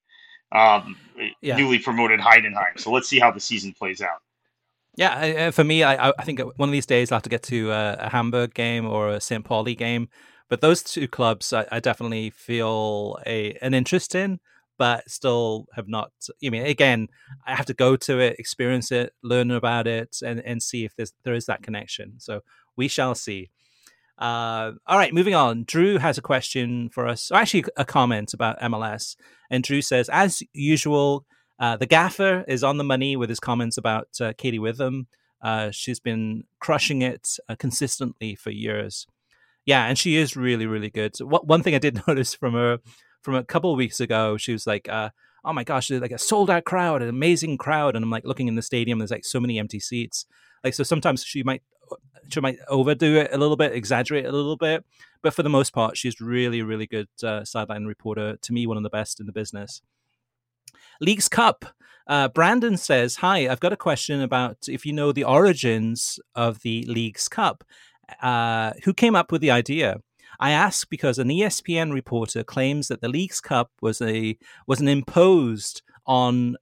Newly promoted Heidenheim. So let's see how the season plays out. Yeah, for me, I think one of these days I'll have to get to a Hamburg game or a St. Pauli game. But those two clubs, I definitely feel an interest in, but still have not. I mean, again, I have to go to it, experience it, learn about it, and see if there is that connection. So we shall see. All right, moving on. Drew has a question for us, actually a comment about MLS. And Drew says, as usual, the gaffer is on the money with his comments about Katie Witham. She's been crushing it consistently for years. Yeah, and she is really, really good. So one thing I did notice from her from a couple of weeks ago, she was like, oh my gosh, there's like a sold out crowd, an amazing crowd. And I'm like looking in the stadium, there's like so many empty seats. Like, so sometimes she might overdo it a little bit, exaggerate a little bit. But for the most part, she's really, really good sideline reporter. To me, one of the best in the business. Leagues Cup. Brandon says, hi, I've got a question about if you know the origins of the Leagues Cup. Who came up with the idea? I ask because an ESPN reporter claims that the Leagues Cup was imposed on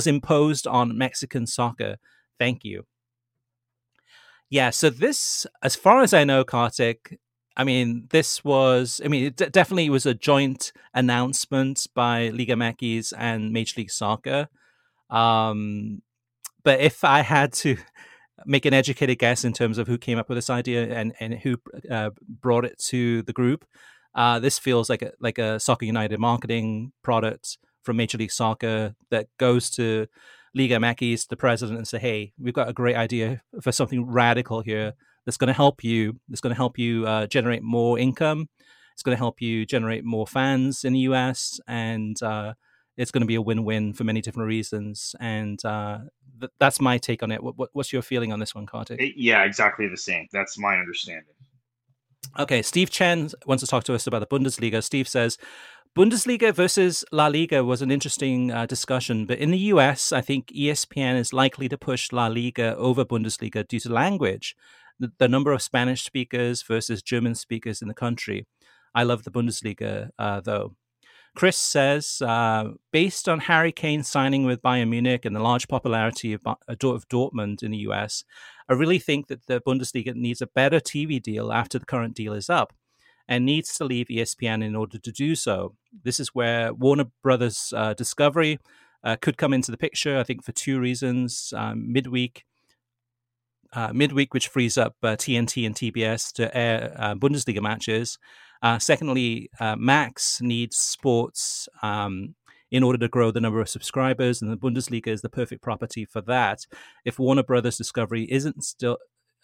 Mexican soccer. Thank you. Yeah, so this, as far as I know, Kartik, it definitely was a joint announcement by Liga MX and Major League Soccer. But if I had to make an educated guess in terms of who came up with this idea and who brought it to the group, this feels like a Soccer United marketing product from Major League Soccer that goes to Liga MX, the president, and say, hey, we've got a great idea for something radical here that's going to help you. It's going to help you generate more income. It's going to help you generate more fans in the US, and it's going to be a win-win for many different reasons. And that's my take on it. What's your feeling on this one, Kartik? Yeah, exactly the same. That's my understanding. Okay, Steve Chen wants to talk to us about the Bundesliga. Steve says, Bundesliga versus La Liga was an interesting discussion, but in the US, I think ESPN is likely to push La Liga over Bundesliga due to language, the number of Spanish speakers versus German speakers in the country. I love the Bundesliga, though. Chris says, based on Harry Kane signing with Bayern Munich and the large popularity of Dortmund in the US, I really think that the Bundesliga needs a better TV deal after the current deal is up and needs to leave ESPN in order to do so. This is where Warner Brothers Discovery could come into the picture, I think, for two reasons. Midweek, which frees up TNT and TBS to air Bundesliga matches. Secondly, Max needs sports in order to grow the number of subscribers, and the Bundesliga is the perfect property for that. If Warner Brothers Discovery isn't still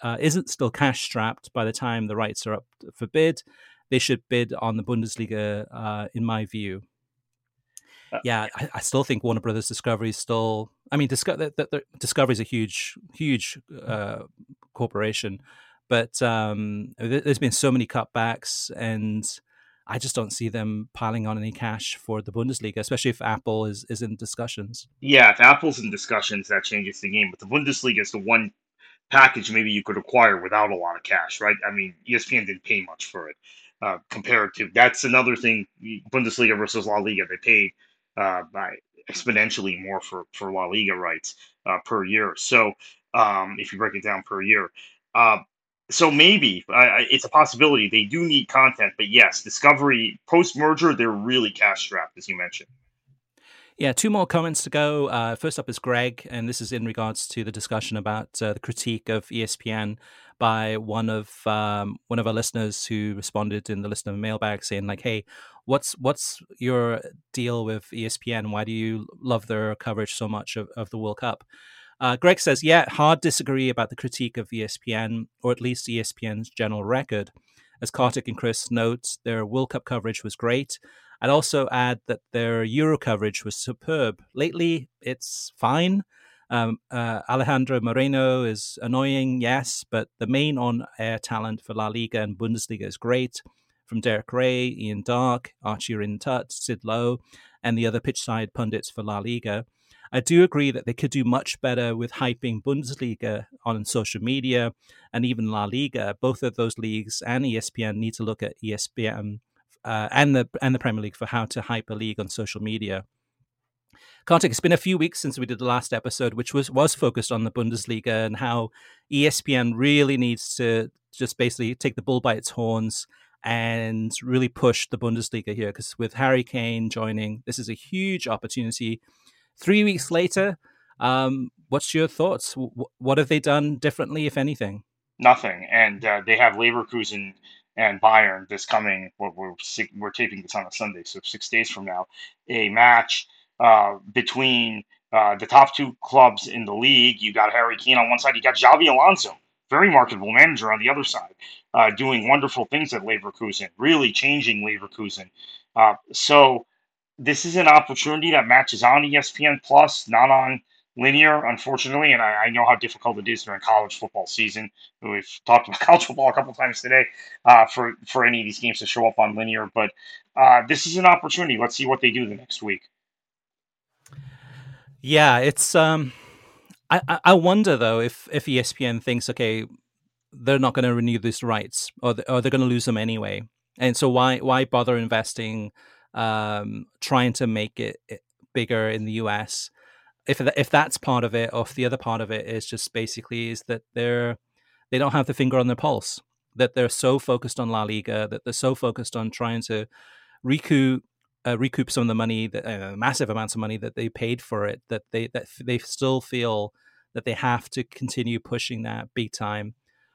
cash strapped by the time the rights are up for bid, they should bid on the Bundesliga, in my view. Yeah, I still think Warner Brothers Discovery is still. I mean, Discovery is a huge corporation, but there's been so many cutbacks, and I just don't see them piling on any cash for the Bundesliga, especially if Apple is in discussions. Yeah, if Apple's in discussions, that changes the game. But the Bundesliga is the one package maybe you could acquire without a lot of cash, right? I mean, ESPN didn't pay much for it compared to. That's another thing. Bundesliga versus La Liga, they paid by exponentially more for La Liga rights per year. So if you break it down per year. So maybe it's a possibility. They do need content, but yes, Discovery post-merger, they're really cash strapped, as you mentioned. Yeah, two more comments to go. First up is Greg, and this is in regards to the discussion about the critique of ESPN by one of our listeners who responded in the listener mailbag saying, like, hey, what's your deal with ESPN? Why do you love their coverage so much of the World Cup? Greg says, yeah, hard disagree about the critique of ESPN, or at least ESPN's general record. As Kartik and Chris note, their World Cup coverage was great. I'd also add that their Euro coverage was superb. Lately, it's fine. Alejandro Moreno is annoying, yes, but the main on-air talent for La Liga and Bundesliga is great. From Derek Ray, Ian Darke, Archie Rintut, Sid Lowe, and the other pitchside pundits for La Liga. I do agree that they could do much better with hyping Bundesliga on social media and even La Liga. Both of those leagues and ESPN need to look at ESPN and the Premier League for how to hype a league on social media. Kartik, it's been a few weeks since we did the last episode, which was focused on the Bundesliga and how ESPN really needs to just basically take the bull by its horns and really push the Bundesliga here. Because with Harry Kane joining, this is a huge opportunity. 3 weeks later, what's your thoughts? What have they done differently, if anything? Nothing. And they have Leverkusen and Bayern this coming. We're taping this on a Sunday, so 6 days from now, a match between the top two clubs in the league. You got Harry Kane on one side. You got Xabi Alonso, very marketable manager, on the other side, doing wonderful things at Leverkusen, really changing Leverkusen. So this is an opportunity that matches on ESPN Plus, not on linear, unfortunately. And I know how difficult it is during college football season. We've talked about college football a couple times today for any of these games to show up on linear. But this is an opportunity. Let's see what they do the next week. Yeah, it's. I wonder though if ESPN thinks, okay, they're not going to renew these rights, or they're going to lose them anyway, and so why bother investing? Trying to make it bigger in the US, if that's part of it, or if the other part of it is just basically is that they don't have the finger on their pulse, that they're so focused on La Liga, that they're so focused on trying to recoup some of the money, that massive amounts of money that they paid for it, that they still feel that they have to continue pushing that big time.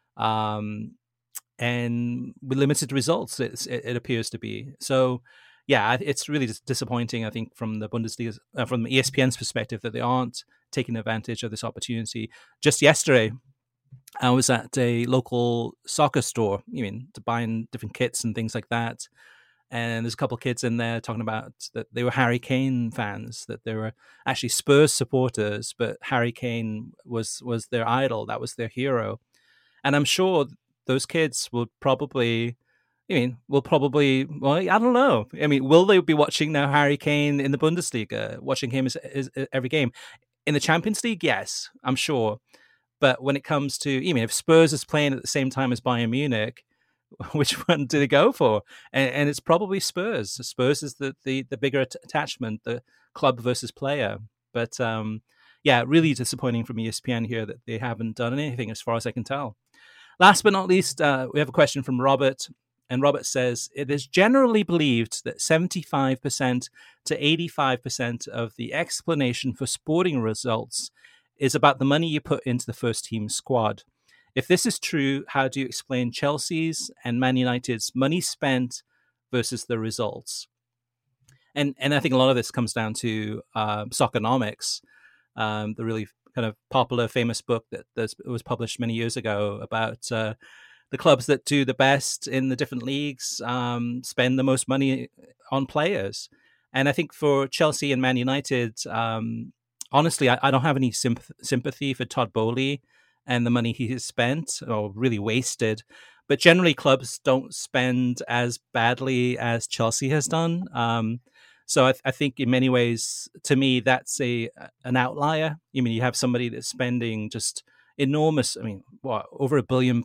And with limited results, it appears to be. So yeah, it's really disappointing, I think, from the Bundesliga, from ESPN's perspective, that they aren't taking advantage of this opportunity. Just yesterday, I was at a local soccer store, to buying different kits and things like that. and there's a couple of kids in there talking about that they were Harry Kane fans, that they were actually Spurs supporters, but Harry Kane was their idol, that was their hero. And I'm sure those kids will probably, well, I don't know. I mean, will they be watching now Harry Kane in the Bundesliga, watching him as every game? In the Champions League, yes, I'm sure. But when it comes to, if Spurs is playing at the same time as Bayern Munich, which one do they go for? And it's probably Spurs. Spurs is the bigger attachment, the club versus player. But really disappointing from ESPN here that they haven't done anything as far as I can tell. Last but not least, we have a question from Robert. And Robert says, it is generally believed that 75% to 85% of the explanation for sporting results is about the money you put into the first team squad. If this is true, how do you explain Chelsea's and Man United's money spent versus the results? And I think a lot of this comes down to Soccernomics, the really kind of popular, famous book that was published many years ago about the clubs that do the best in the different leagues spend the most money on players. And I think for Chelsea and Man United, honestly, I don't have any sympathy for Todd Boehly and the money he has spent or really wasted. But generally, clubs don't spend as badly as Chelsea has done. So I think in many ways, to me, that's an outlier. You have somebody that's spending just enormous, over £1 billion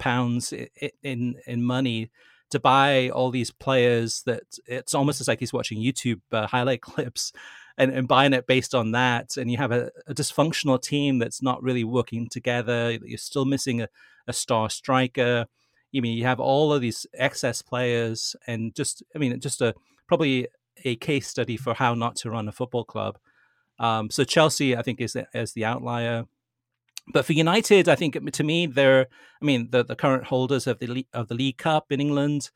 in money to buy all these players that it's almost as like he's watching YouTube highlight clips and buying it based on that. And you have a dysfunctional team that's not really working together. You're still missing a star striker. You have all of these excess players and probably a case study for how not to run a football club. So Chelsea, I think, is the outlier. But for United, I think to me, they're, the current holders of the League Cup in England.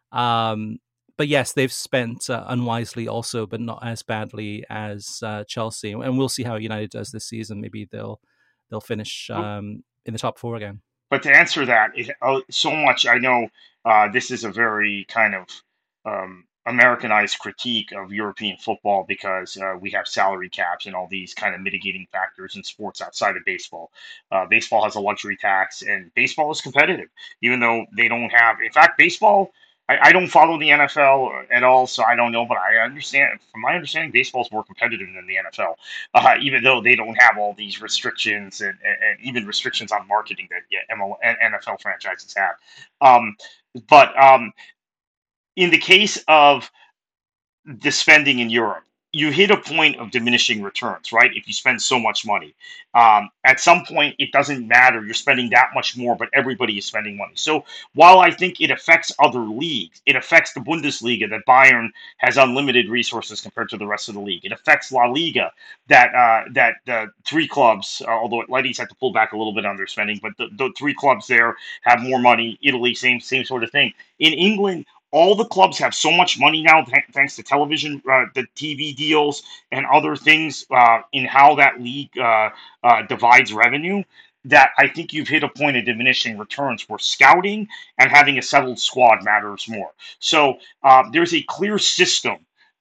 But yes, they've spent unwisely also, but not as badly as Chelsea. And we'll see how United does this season. Maybe they'll finish in the top four again. But to answer that, so much, I know this is a very kind of Americanized critique of European football because we have salary caps and all these kind of mitigating factors in sports outside of baseball. Baseball has a luxury tax, and baseball is competitive, even though they don't have. In fact, baseball. I don't follow the NFL at all, so I don't know. But I understand, from my understanding, baseball is more competitive than the NFL, even though they don't have all these restrictions and even restrictions on marketing that NFL franchises have. But in the case of the spending in Europe, you hit a point of diminishing returns, right? If you spend so much money, at some point it doesn't matter. You're spending that much more, but everybody is spending money. So while I think it affects other leagues, it affects the Bundesliga that Bayern has unlimited resources compared to the rest of the league. It affects La Liga that the three clubs, although Atleti's had to pull back a little bit on their spending, but the three clubs there have more money. Italy, same sort of thing. In England, all the clubs have so much money now, thanks to television, the TV deals, and other things in how that league divides revenue, that I think you've hit a point of diminishing returns where scouting and having a settled squad matters more. So there's a clear system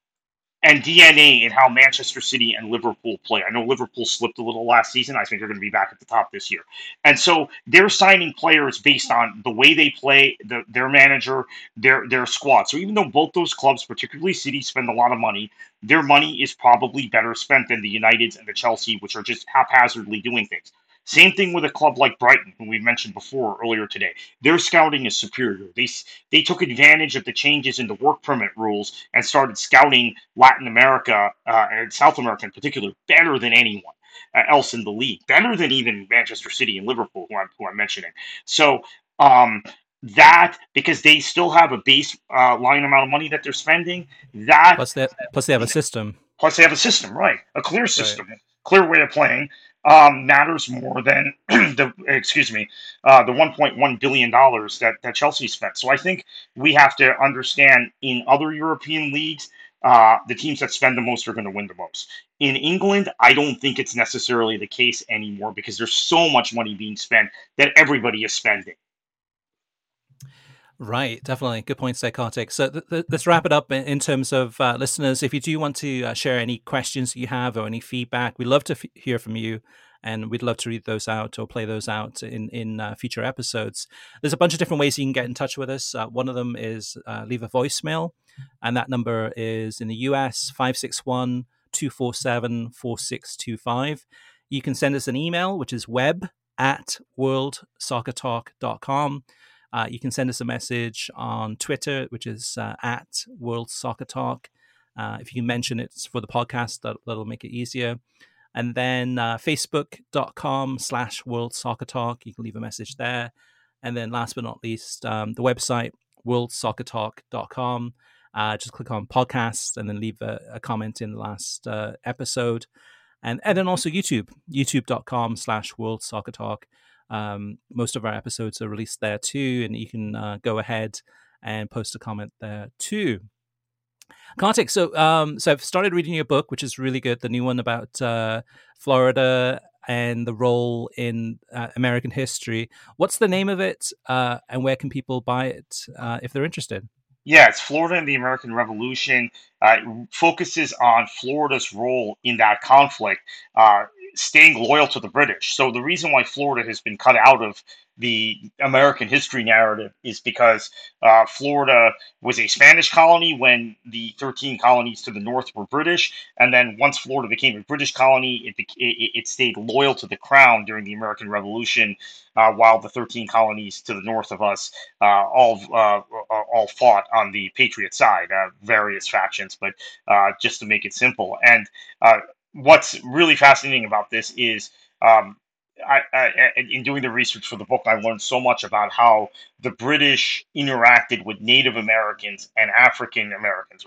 and DNA in how Manchester City and Liverpool play. I know Liverpool slipped a little last season. I think they're going to be back at the top this year. And so they're signing players based on the way they play, their manager, their squad. So even though both those clubs, particularly City, spend a lot of money, their money is probably better spent than the Uniteds and the Chelsea, which are just haphazardly doing things. Same thing with a club like Brighton, who we mentioned before earlier today. Their scouting is superior. They took advantage of the changes in the work permit rules and started scouting Latin America and South America in particular better than anyone else in the league, better than even Manchester City and Liverpool, who I'm mentioning. So that, because they still have a base line amount of money that they're spending, that plus they have a system. Plus they have a system, right? A clear system, right. Clear way of playing. Matters more than the $1.1 billion that Chelsea spent. So I think we have to understand in other European leagues, the teams that spend the most are going to win the most. In England, I don't think it's necessarily the case anymore because there's so much money being spent that everybody is spending. Right, definitely. Good point, Kartik. So let's wrap it up in terms of listeners. If you do want to share any questions you have or any feedback, we'd love to hear from you, and we'd love to read those out or play those out in future episodes. There's a bunch of different ways you can get in touch with us. One of them is leave a voicemail, and that number is in the US 561-247-4625. You can send us an email, which is web@worldsoccertalk.com. You can send us a message on Twitter, which is at World Soccer Talk. If you can mention it's for the podcast, that'll make it easier. And then facebook.com/World Soccer Talk. You can leave a message there. And then last but not least, the website, worldsoccertalk.com. Just click on podcasts and then leave a comment in the last episode. And then also youtube.com/World Soccer Talk. Most of our episodes are released there too, and you can go ahead and post a comment there too. Kartik, so I've started reading your book, which is really good, the new one about Florida and the role in American history. What's the name of it, and where can people buy it if they're interested? Yeah, it's Florida and the American Revolution. It focuses on Florida's role in that conflict, staying loyal to the British. So the reason why Florida has been cut out of the American history narrative is because Florida was a Spanish colony when the 13 colonies to the north were British, and then once Florida became a British colony, it stayed loyal to the crown during the American Revolution, while the 13 colonies to the north of us all fought on the Patriot side, various factions, but just to make it simple. And what's really fascinating about this is in doing the research for the book, I learned so much about how the British interacted with Native Americans and African Americans,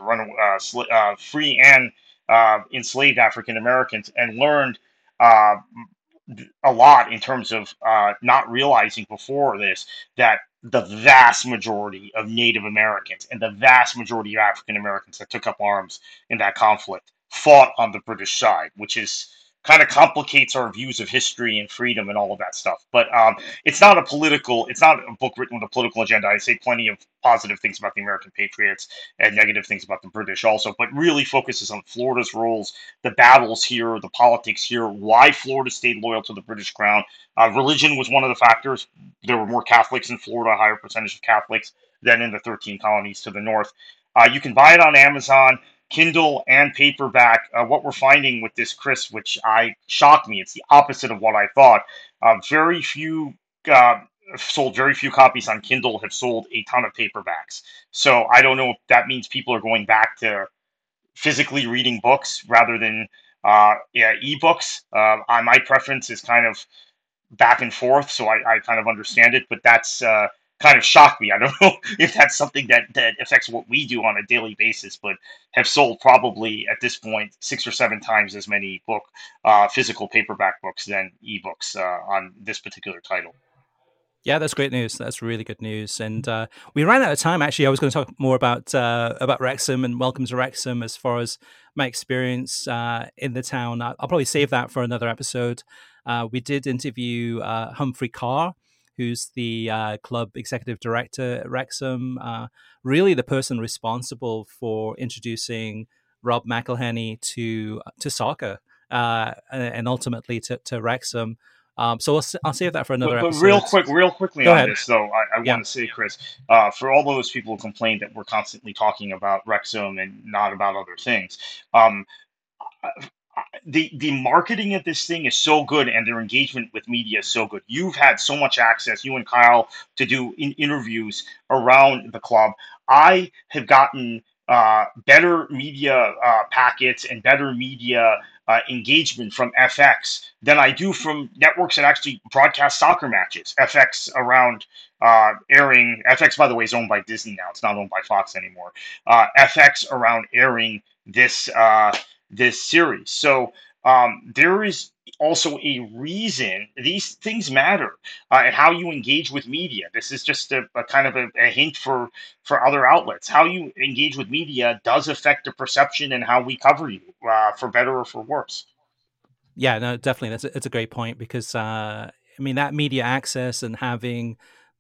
free and enslaved African Americans, and learned a lot in terms of not realizing before this that the vast majority of Native Americans and the vast majority of African Americans that took up arms in that conflict fought on the British side, which is kind of complicates our views of history and freedom and all of that stuff. But it's not a book written with a political agenda. I say plenty of positive things about the American Patriots and negative things about the British also, but really focuses on Florida's roles, the battles here, the politics here, why Florida stayed loyal to the British crown. Religion was one of the factors. There were more Catholics in Florida, a higher percentage of Catholics than in the 13 colonies to the north. You can buy it on Amazon, Kindle, and paperback. What we're finding with this, Chris, which shocked me, it's the opposite of what I thought. Very few sold very few copies on Kindle, have sold a ton of paperbacks. So I don't know if that means people are going back to physically reading books rather than ebooks. My preference is kind of back and forth, so I kind of understand it, but that's kind of shocked me. I don't know if that's something that affects what we do on a daily basis, but have sold probably at this point 6 or 7 times as many physical paperback books than ebooks on this particular title. Yeah, that's great news. That's really good news. And we ran out of time. Actually, I was going to talk more about Wrexham and Welcome to Wrexham as far as my experience in the town. I'll probably save that for another episode. We did interview Humphrey Carr, who's the club executive director at Wrexham, really the person responsible for introducing Rob McElhenney to soccer and ultimately to Wrexham. So I'll save that for another episode. But real quickly on this, though, I want to say, Chris, for all those people who complain that we're constantly talking about Wrexham and not about other things, the marketing of this thing is so good, and their engagement with media is so good. You've had so much access, you and Kyle, to do interviews around the club. I have gotten better media packets and better media engagement from FX than I do from networks that actually broadcast soccer matches. FX around airing. FX, by the way, is owned by Disney now. It's not owned by Fox anymore. FX around airing this series. So there is also a reason these things matter and how you engage with media. This is just a kind of a hint for other outlets. How you engage with media does affect the perception and how we cover you, for better or for worse. Yeah, no, definitely. It's a great point because, I mean, that media access and having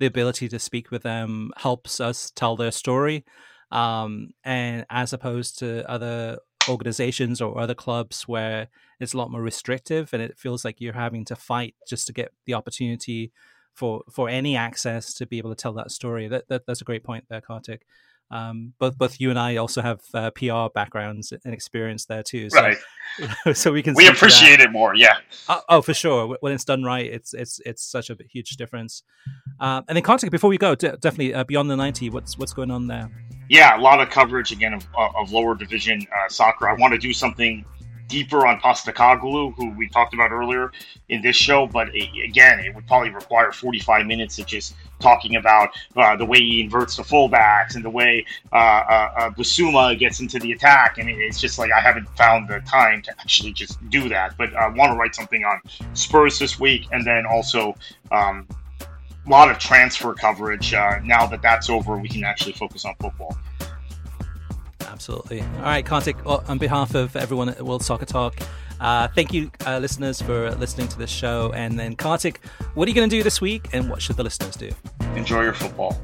the ability to speak with them helps us tell their story. And as opposed to other organizations or other clubs where it's a lot more restrictive and it feels like you're having to fight just to get the opportunity for any access to be able to tell that story. That's a great point there, Kartik. Both you and I also have PR backgrounds and experience there too, so, right? So we appreciate it more, yeah. Oh, for sure. When it's done right, it's such a huge difference. And then Kartik, before we go, definitely Beyond the 90. What's going on there? Yeah, a lot of coverage again of lower division soccer. I want to do something deeper on Postecoglou, who we talked about earlier in this show, but again, it would probably require 45 minutes of just talking about the way he inverts the fullbacks and the way Bissouma gets into the attack, and it's just like I haven't found the time to actually just do that. But I want to write something on Spurs this week, and then also a lot of transfer coverage. Now that that's over, we can actually focus on football. Absolutely. All right, Kartik, on behalf of everyone at World Soccer Talk, thank you, listeners, for listening to this show. And then, Kartik, what are you going to do this week, and what should the listeners do? Enjoy your football.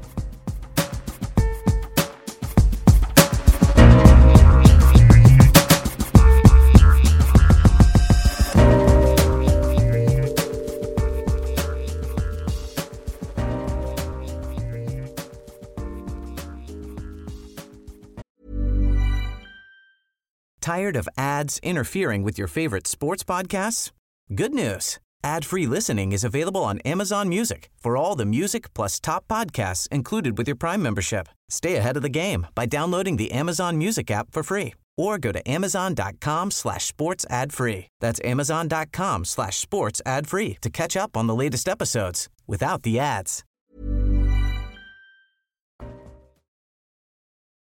Tired of ads interfering with your favorite sports podcasts? Good news. Ad-free listening is available on Amazon Music for all the music plus top podcasts included with your Prime membership. Stay ahead of the game by downloading the Amazon Music app for free or go to amazon.com/sports ad free. That's amazon.com/sports ad free to catch up on the latest episodes without the ads.